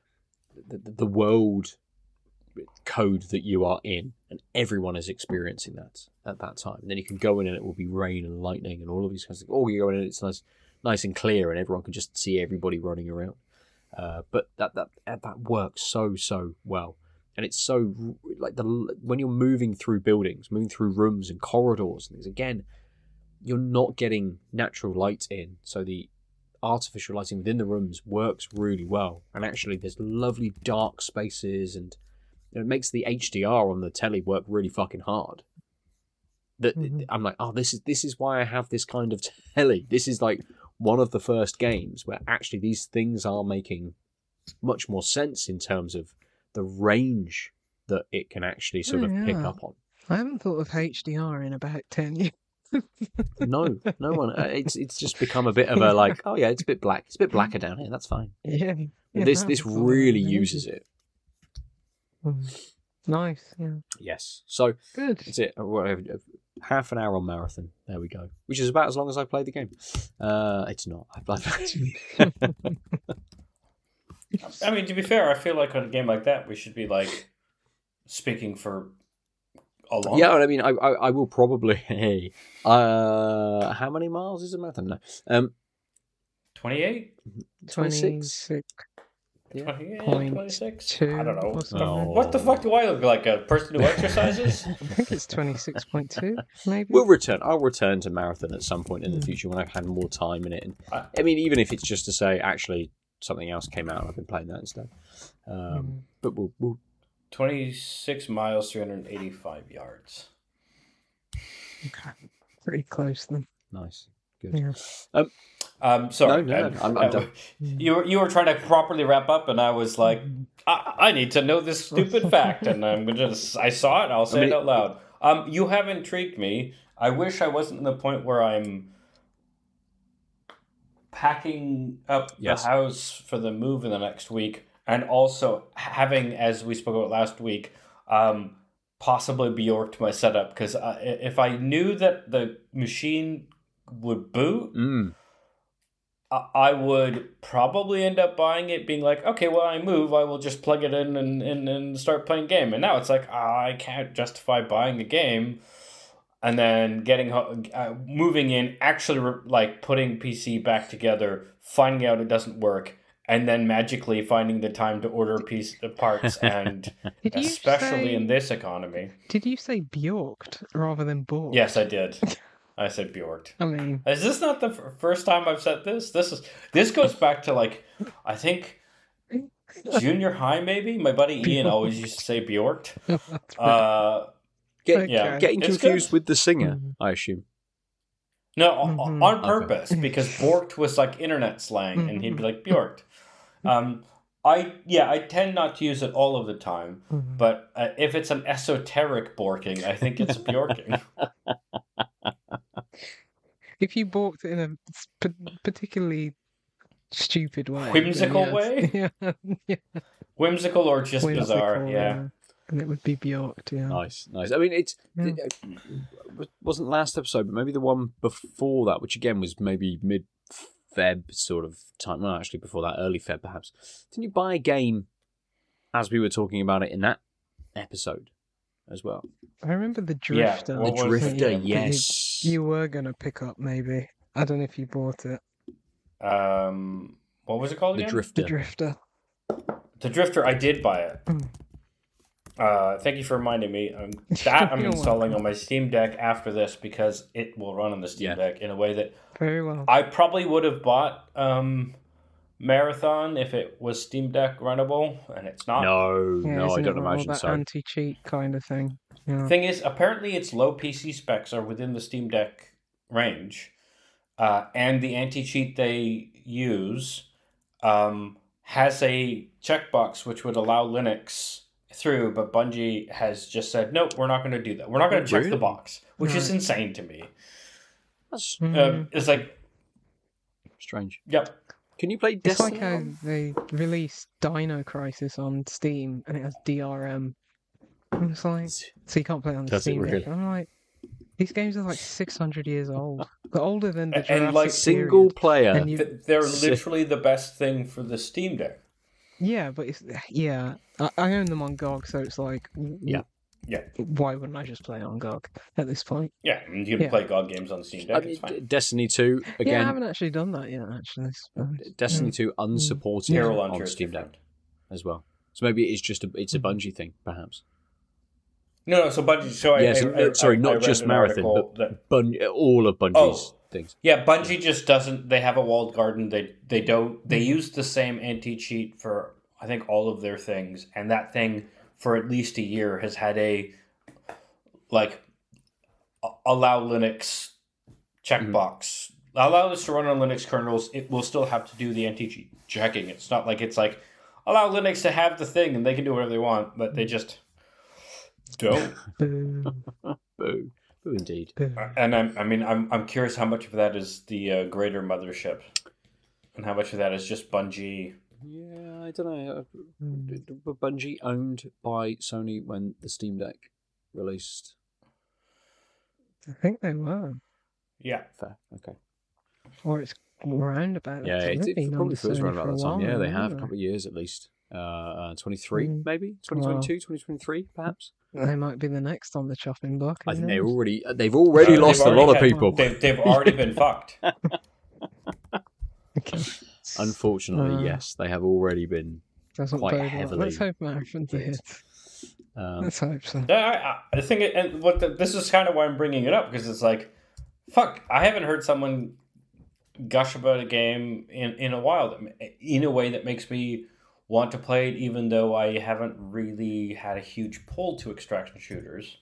world code that you are in, and everyone is experiencing that at that time. And then you can go in and it will be rain and lightning and all of these kinds of things. Or you go in and it's nice and clear and everyone can just see everybody running around. But that works so well. And it's so like when you're moving through buildings, moving through rooms and corridors and things, again, you're not getting natural light in, so the artificial lighting within the rooms works really well. And actually, there's lovely dark spaces, and it makes the HDR on the telly work really fucking hard. I'm like, oh, this is why I have this kind of telly. This is like one of the first games where actually these things are making much more sense in terms of the range that it can actually sort of pick up on. I haven't thought of HDR in about 10 years. No one. It's just become a bit of a like. Oh yeah, it's a bit black. It's a bit blacker down here. That's fine. Yeah. This really uses it. Nice. Yeah. Yes. So Good. that's it. Half an hour on Marathon. There we go. Which is about as long as I played the game. It's not. I mean, to be fair, I feel like on a game like that, we should be like speaking for a long. Yeah, I mean, I will probably. Hey, how many miles is a marathon? No, 28? 26. 26? I don't know. Oh. What the fuck do I look like? A person who exercises? I think it's 26.2, maybe. I'll return to Marathon at some point in the future when I've had more time in it. And, I mean, even if it's just to say, actually, something else came out and I've been playing that instead. But we'll 26 miles, 385 yards. Okay. Pretty close then. Nice. Good. Yeah. Sorry. No, I'm done. You were trying to properly wrap up, and I was like, I need to know this stupid fact, and I saw it. I'll say it out loud. You have intrigued me. I wish I wasn't in the point where I'm packing up the house for the move in the next week, and also having, as we spoke about last week, possibly Bjorked my setup, because if I knew that the machine would boot, I would probably end up buying it, being like, okay, well, I move, I will just plug it in and start playing game. And now it's like, I can't justify buying a game and then moving in, actually like putting PC back together, finding out it doesn't work, and then magically finding the time to order parts, and especially in this economy. Did you say Bjorked rather than Borked? Yes, I did. I said Bjorked. I mean, is this not the first time I've said this? This goes back to like, I think junior high maybe. My buddy Ian always used to say Bjorked. Getting confused with the singer, I assume. No, on purpose, because Borked was like internet slang, and he'd be like Bjorked. I tend not to use it all of the time, but if it's an esoteric borking, I think it's Bjorking. If you borked in a particularly stupid way, whimsical way, yeah. Whimsical or just bizarre, yeah. And it would be Bjorked, yeah. Nice. I mean, it wasn't last episode, but maybe the one before that, which again was maybe mid-Feb sort of time. Well, actually, before that, early Feb perhaps. Didn't you buy a game as we were talking about it in that episode as well? I remember the Drifter. Yeah, the Drifter, yes. You were going to pick up, maybe. I don't know if you bought it. What was it called again? The Drifter. The Drifter, I did buy it. Thank you for reminding me. I'm installing on my Steam Deck after this, because it will run on the Steam Deck in a way that very well. I probably would have bought Marathon if it was Steam Deck runnable, and it's not. No, I don't imagine that so. Anti-cheat kind of thing. Yeah. Thing is, apparently its low PC specs are within the Steam Deck range, and the anti-cheat they use has a checkbox which would allow Linux through, but Bungie has just said, nope, we're not going to do that. We're not going to check the box, which is insane to me. That's it's like strange. Yep. Can you play It's Destiny? like how they released Dino Crisis on Steam and it has DRM. And it's like, so you can't play it on the Steam Deck. I'm like, these games are like 600 years old. They're older than the Jurassic like single player. And they're literally the best thing for the Steam Deck. Yeah, but I own them on GOG, so it's like, yeah. Why wouldn't I just play it on GOG at this point? Yeah, you can play GOG games on Steam Deck. It's fine. Destiny 2 again. Yeah, I haven't actually done that yet. Actually, Destiny 2 unsupported on Steam Deck as well. So maybe it's just it's a Bungie thing, perhaps. No. So Bungie. So not just Marathon, but all of Bungie's things. Yeah, Bungie just doesn't. They have a walled garden. They don't. They use the same anti-cheat for I think all of their things, and that thing for at least a year has had a allow Linux checkbox. Allow this to run on Linux kernels. It will still have to do the anti-cheat checking. It's not like it's like allow Linux to have the thing and they can do whatever they want, but they just Don't. Boo. Boo. Boo indeed. Boo. And I'm curious how much of that is the greater mothership, and how much of that is just Bungie. Yeah, I don't know. Bungie owned by Sony when the Steam Deck released. I think they were. Yeah. Fair. Okay. Or it's around about Yeah, that time. it probably feels around about that time. Yeah, they have a While, couple of years at least. 23, Mm. maybe 2022, 2023, perhaps. they might be the next on the chopping block. I who think knows? they've already lost a lot of people. They've already been fucked. Okay. Unfortunately, yes, they have already been Doesn't quite bode well. heavily. Let's hope Marathon did. Let's hope so. Yeah, I think this is kind of why I'm bringing it up, because it's like, fuck, I haven't heard someone gush about a game in a while, in a way that makes me want to play it, even though I haven't really had a huge pull to extraction shooters.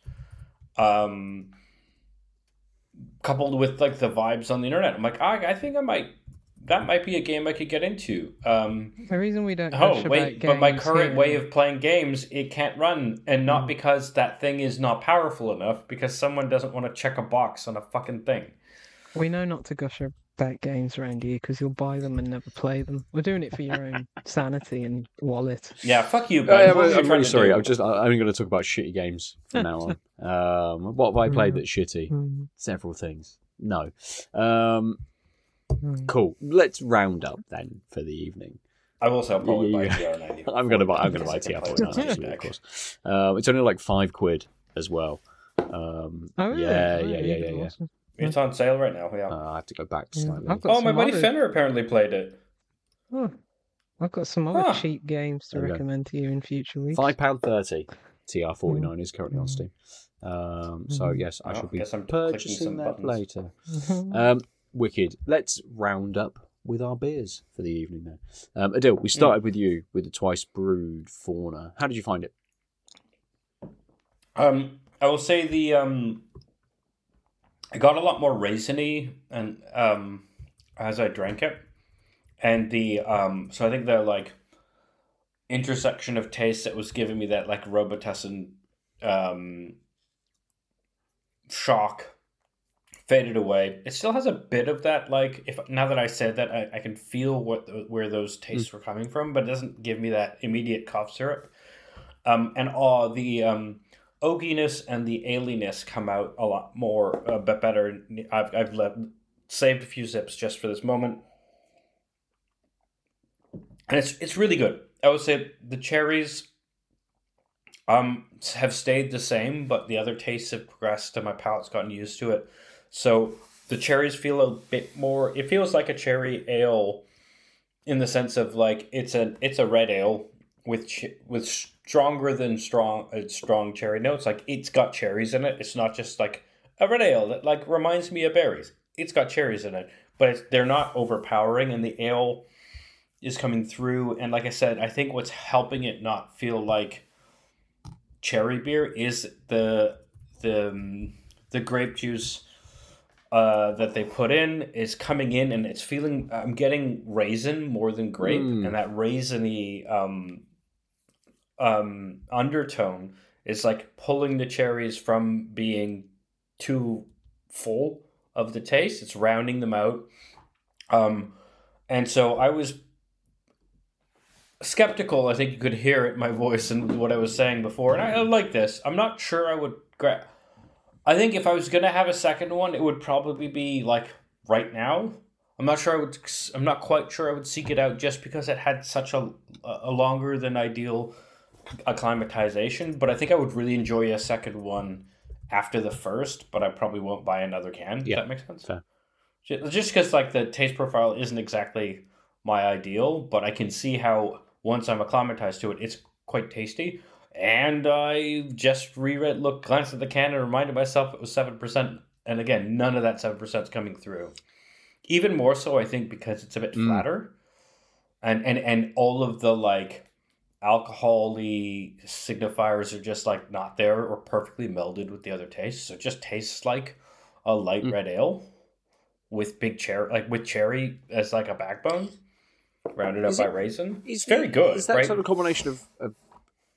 Coupled with like the vibes on the internet, I'm like, I think that might be a game I could get into. The reason we don't. But my current way of playing games, it can't run, and not because that thing is not powerful enough, because someone doesn't want to check a box on a fucking thing. We know not to gush about games around here because you'll buy them and never play them. We're doing it for your own sanity and wallet. Yeah, fuck you, Ben. I'm really sorry. I'm only going to talk about shitty games from now on. What have I played that's shitty? Several things. No. Cool. Let's round up then for the evening. I will also probably buy TR90. I'm gonna buy TR49 actually, of course. It's only like £5 as well. Really? Yeah. Awesome. It's on sale right now. Yeah. I have to go back slightly. My buddy Fenner apparently played it. Oh, I've got some other cheap games to recommend to you in future weeks. £5.30. TR49 is currently on Steam. So yes, I should be purchasing that later. Wicked. Let's round up with our beers for the evening now. Adil, we started with you with the Twice Brewed Fauna. How did you find it? I will say I got a lot more raisiny and as I drank it, and so I think the like intersection of taste that was giving me that like Robitussin shock faded away. It still has a bit of that, like, now that I said that, I can feel where those tastes were coming from, but it doesn't give me that immediate cough syrup. And the oakiness and the ailiness come out a lot more, a bit better. I've saved a few sips just for this moment, and it's really good. I would say the cherries have stayed the same, but the other tastes have progressed, and my palate's gotten used to it. So the cherries feel a bit more. It feels like a cherry ale, in the sense of like it's a red ale with stronger than strong cherry notes. Like, it's got cherries in it. It's not just like a red ale that like reminds me of berries. It's got cherries in it, but they're not overpowering, and the ale is coming through. And like I said, I think what's helping it not feel like cherry beer is the grape juice that they put in is coming in, and it's feeling. I'm getting raisin more than grape, and that raisiny undertone is like pulling the cherries from being too full of the taste. It's rounding them out, and so I was skeptical. I think you could hear it in my voice and what I was saying before, and I like this. I'm not sure I would grab. I think if I was gonna have a second one, it would probably be like right now. I'm not quite sure I would seek it out, just because it had such a longer than ideal acclimatization. But I think I would really enjoy a second one after the first. But I probably won't buy another can. Yeah, if that makes sense. Fair. Just because like the taste profile isn't exactly my ideal, but I can see how once I'm acclimatized to it, it's quite tasty. And I just glanced at the can and reminded myself it was 7%. And again, none of that 7% is coming through. Even more so, I think, because it's a bit flatter. And all of the like alcohol-y signifiers are just like not there or perfectly melded with the other tastes. So it just tastes like a light red ale with with cherry as like a backbone, rounded up by raisin. It's very good. Is that right? sort of combination of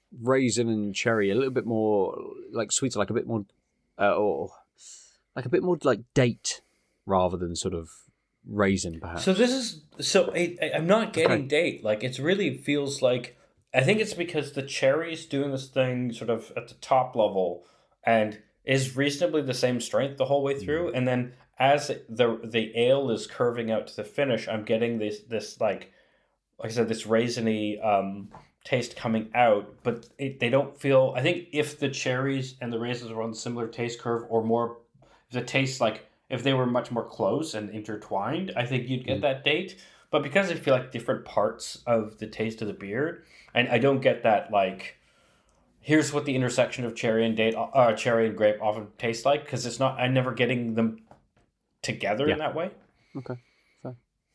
raisin and cherry, a little bit more like sweeter, like a bit more, or like a bit more like date rather than sort of raisin, perhaps. So I'm not getting date. Like it really feels like, I think it's because the cherry's doing this thing sort of at the top level and is reasonably the same strength the whole way through, and then as the ale is curving out to the finish, I'm getting this like I said, this raisiny taste coming out, but they don't feel. I think if the cherries and the raisins were on a similar taste curve, or more, the taste like if they were much more close and intertwined, I think you'd get that date. But because I feel like different parts of the taste of the beer, and I don't get that like, here's what the intersection of cherry and cherry and grape often tastes like, because it's not. I'm never getting them together in that way. Okay, fair.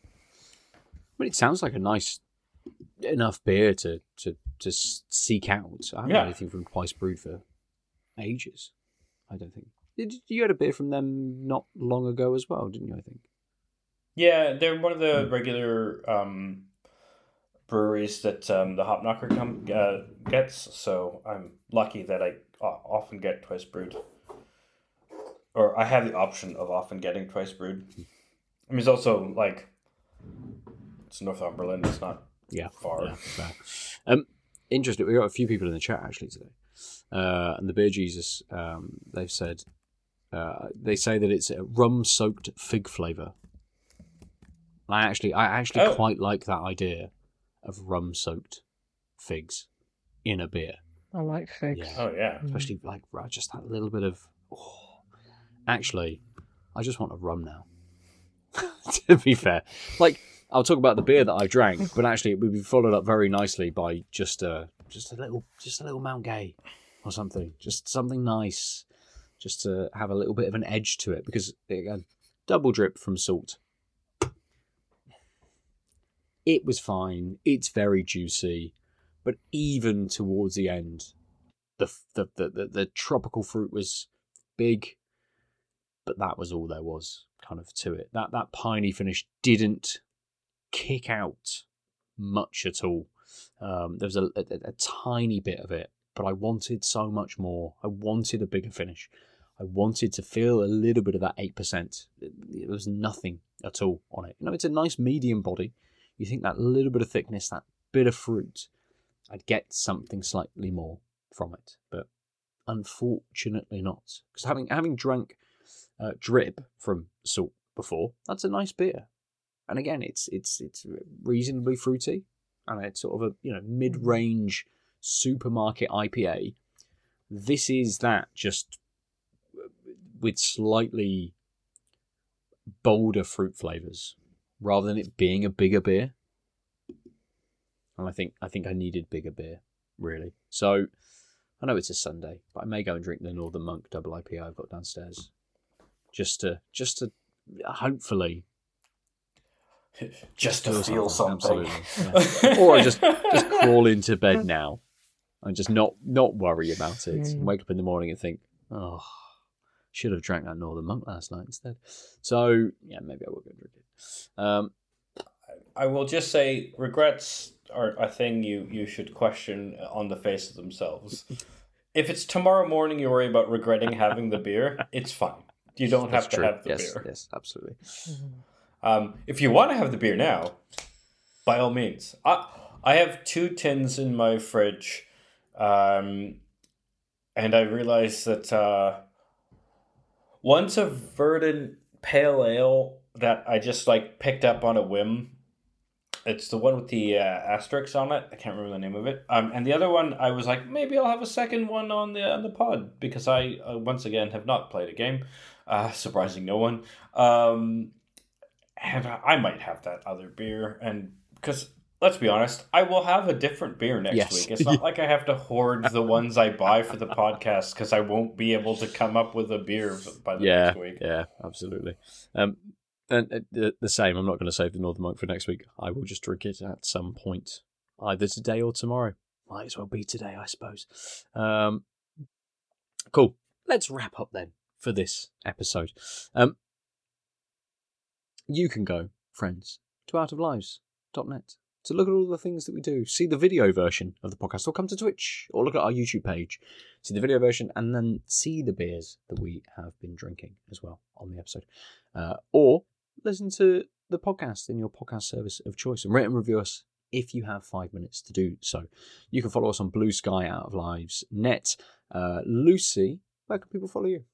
But it sounds like a nice enough beer to seek out. I haven't had anything from Twice Brewed for ages. I don't think. You had a beer from them not long ago as well, didn't you? I think. Yeah, they're one of the regular breweries that the Hop Knocker gets. So I'm lucky that I often get Twice Brewed, or I have the option of often getting Twice Brewed. I mean, it's also like it's Northumberland. It's not far. Yeah, interesting. We got a few people in the chat actually today, and the Beer Jesus. They've said they say that it's a rum-soaked fig flavour. I actually quite like that idea of rum-soaked figs in a beer. I like figs. Yeah. Oh yeah, especially like just that little bit of. Oh. Actually, I just want a rum now. To be fair, like I'll talk about the beer that I drank, but actually it would be followed up very nicely by just a little Mount Gay or something, just something nice, just to have a little bit of an edge to it, because again, double drip from Salt. It was fine. It's very juicy, but even towards the end, the tropical fruit was big, but that was all there was kind of to it. That piney finish didn't kick out much at all. There was a tiny bit of it, but I wanted so much more. I wanted a bigger finish. I wanted to feel a little bit of that 8%. There was nothing at all on it. It's a nice medium body. You think that little bit of thickness, that bit of fruit, I'd get something slightly more from it, but unfortunately not. Because having drank drip from Salt before, that's a nice beer, and again, it's reasonably fruity, and it's sort of a mid-range supermarket IPA. This is that, just with slightly bolder fruit flavors, rather than it being a bigger beer. And I think I needed bigger beer, really. So I know it's a Sunday, but I may go and drink the Northern Monk double IPA I've got downstairs, just to hopefully just to feel something. Yeah. Or I just crawl into bed now and just not worry about it. And wake up in the morning and think, oh, should have drank that Northern Monk last night instead. So yeah, maybe I will go drink it. I will just say regrets are a thing you should question on the face of themselves. If it's tomorrow morning you worry about regretting having the beer, it's fine. You don't have to have the beer. Yes, absolutely. If you want to have the beer now, by all means. I have 2 tins in my fridge, and I realized that one's a Verdant Pale Ale that I just picked up on a whim. It's the one with the asterisks on it. I can't remember the name of it. And the other one, I was like, maybe I'll have a second one on the pod, because I once again have not played a game, surprising no one. And I might have that other beer, and because let's be honest, I will have a different beer next week. It's not like I have to hoard the ones I buy for the podcast, because I won't be able to come up with a beer by the next week. Yeah, absolutely. And the same, I'm not going to save the Northern Monk for next week. I will just drink it at some point, either today or tomorrow. Might as well be today, I suppose. Cool. Let's wrap up then for this episode. You can go, friends, to outoflives.net to look at all the things that we do. See the video version of the podcast, or come to Twitch, or look at our YouTube page. See the video version, and then see the beers that we have been drinking as well on the episode. Or listen to the podcast in your podcast service of choice and rate and review us if you have 5 minutes to do so. You can follow us on Blue Sky Out of Lives net. Lucy, where can people follow you?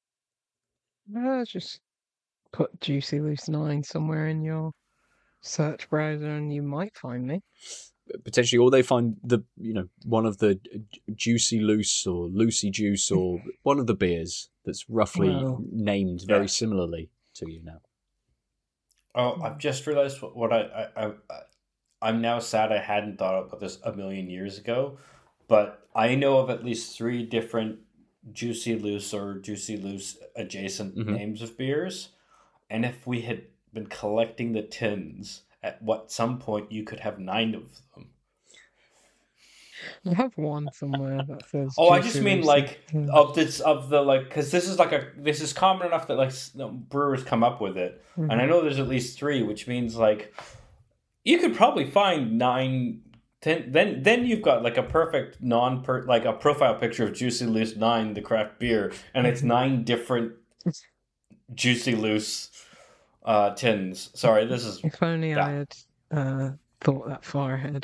Just put Juicy Loose 9 somewhere in your search browser and you might find me. Potentially, or they find one of the Juicy Loose or Lucy Juice or one of the beers that's roughly named very similarly to you now. Oh, I've just realized what I'm now sad I hadn't thought about this a million years ago, but I know of at least 3 different Juicy Loose or Juicy Loose adjacent names of beers, and if we had been collecting the tins, at some point you could have 9 of them. I have one somewhere that says. Oh, I just mean because this is common enough that brewers come up with it, and I know there's at least 3, which means you could probably find 9, 10. Then you've got a perfect a profile picture of Juicy Loose 9, the craft beer, and it's 9 different Juicy Loose tins. Sorry, this is. If only I had thought that far ahead.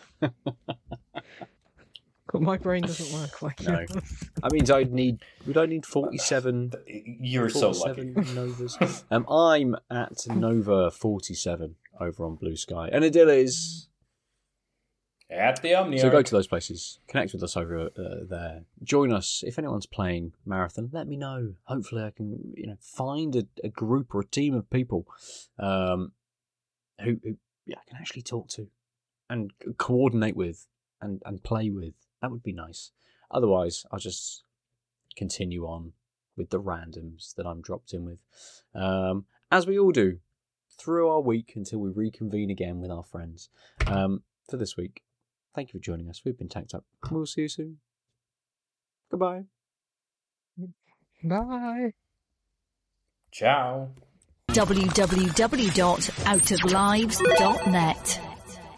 But my brain doesn't work like yours. That means would I need 47? You're 47 so lucky. Novas. I'm at Nova 47 over on Blue Sky, and Adil is at the Omniarch. So go to those places, connect with us over there, join us. If anyone's playing Marathon, let me know. Hopefully, I can find a group or a team of people who I can actually talk to and coordinate with and play with. That would be nice. Otherwise, I'll just continue on with the randoms that I'm dropped in with. As we all do through our week until we reconvene again with our friends. For this week, thank you for joining us. We've been Tacked Up. We'll see you soon. Goodbye. Bye. Ciao. www.outoflives.net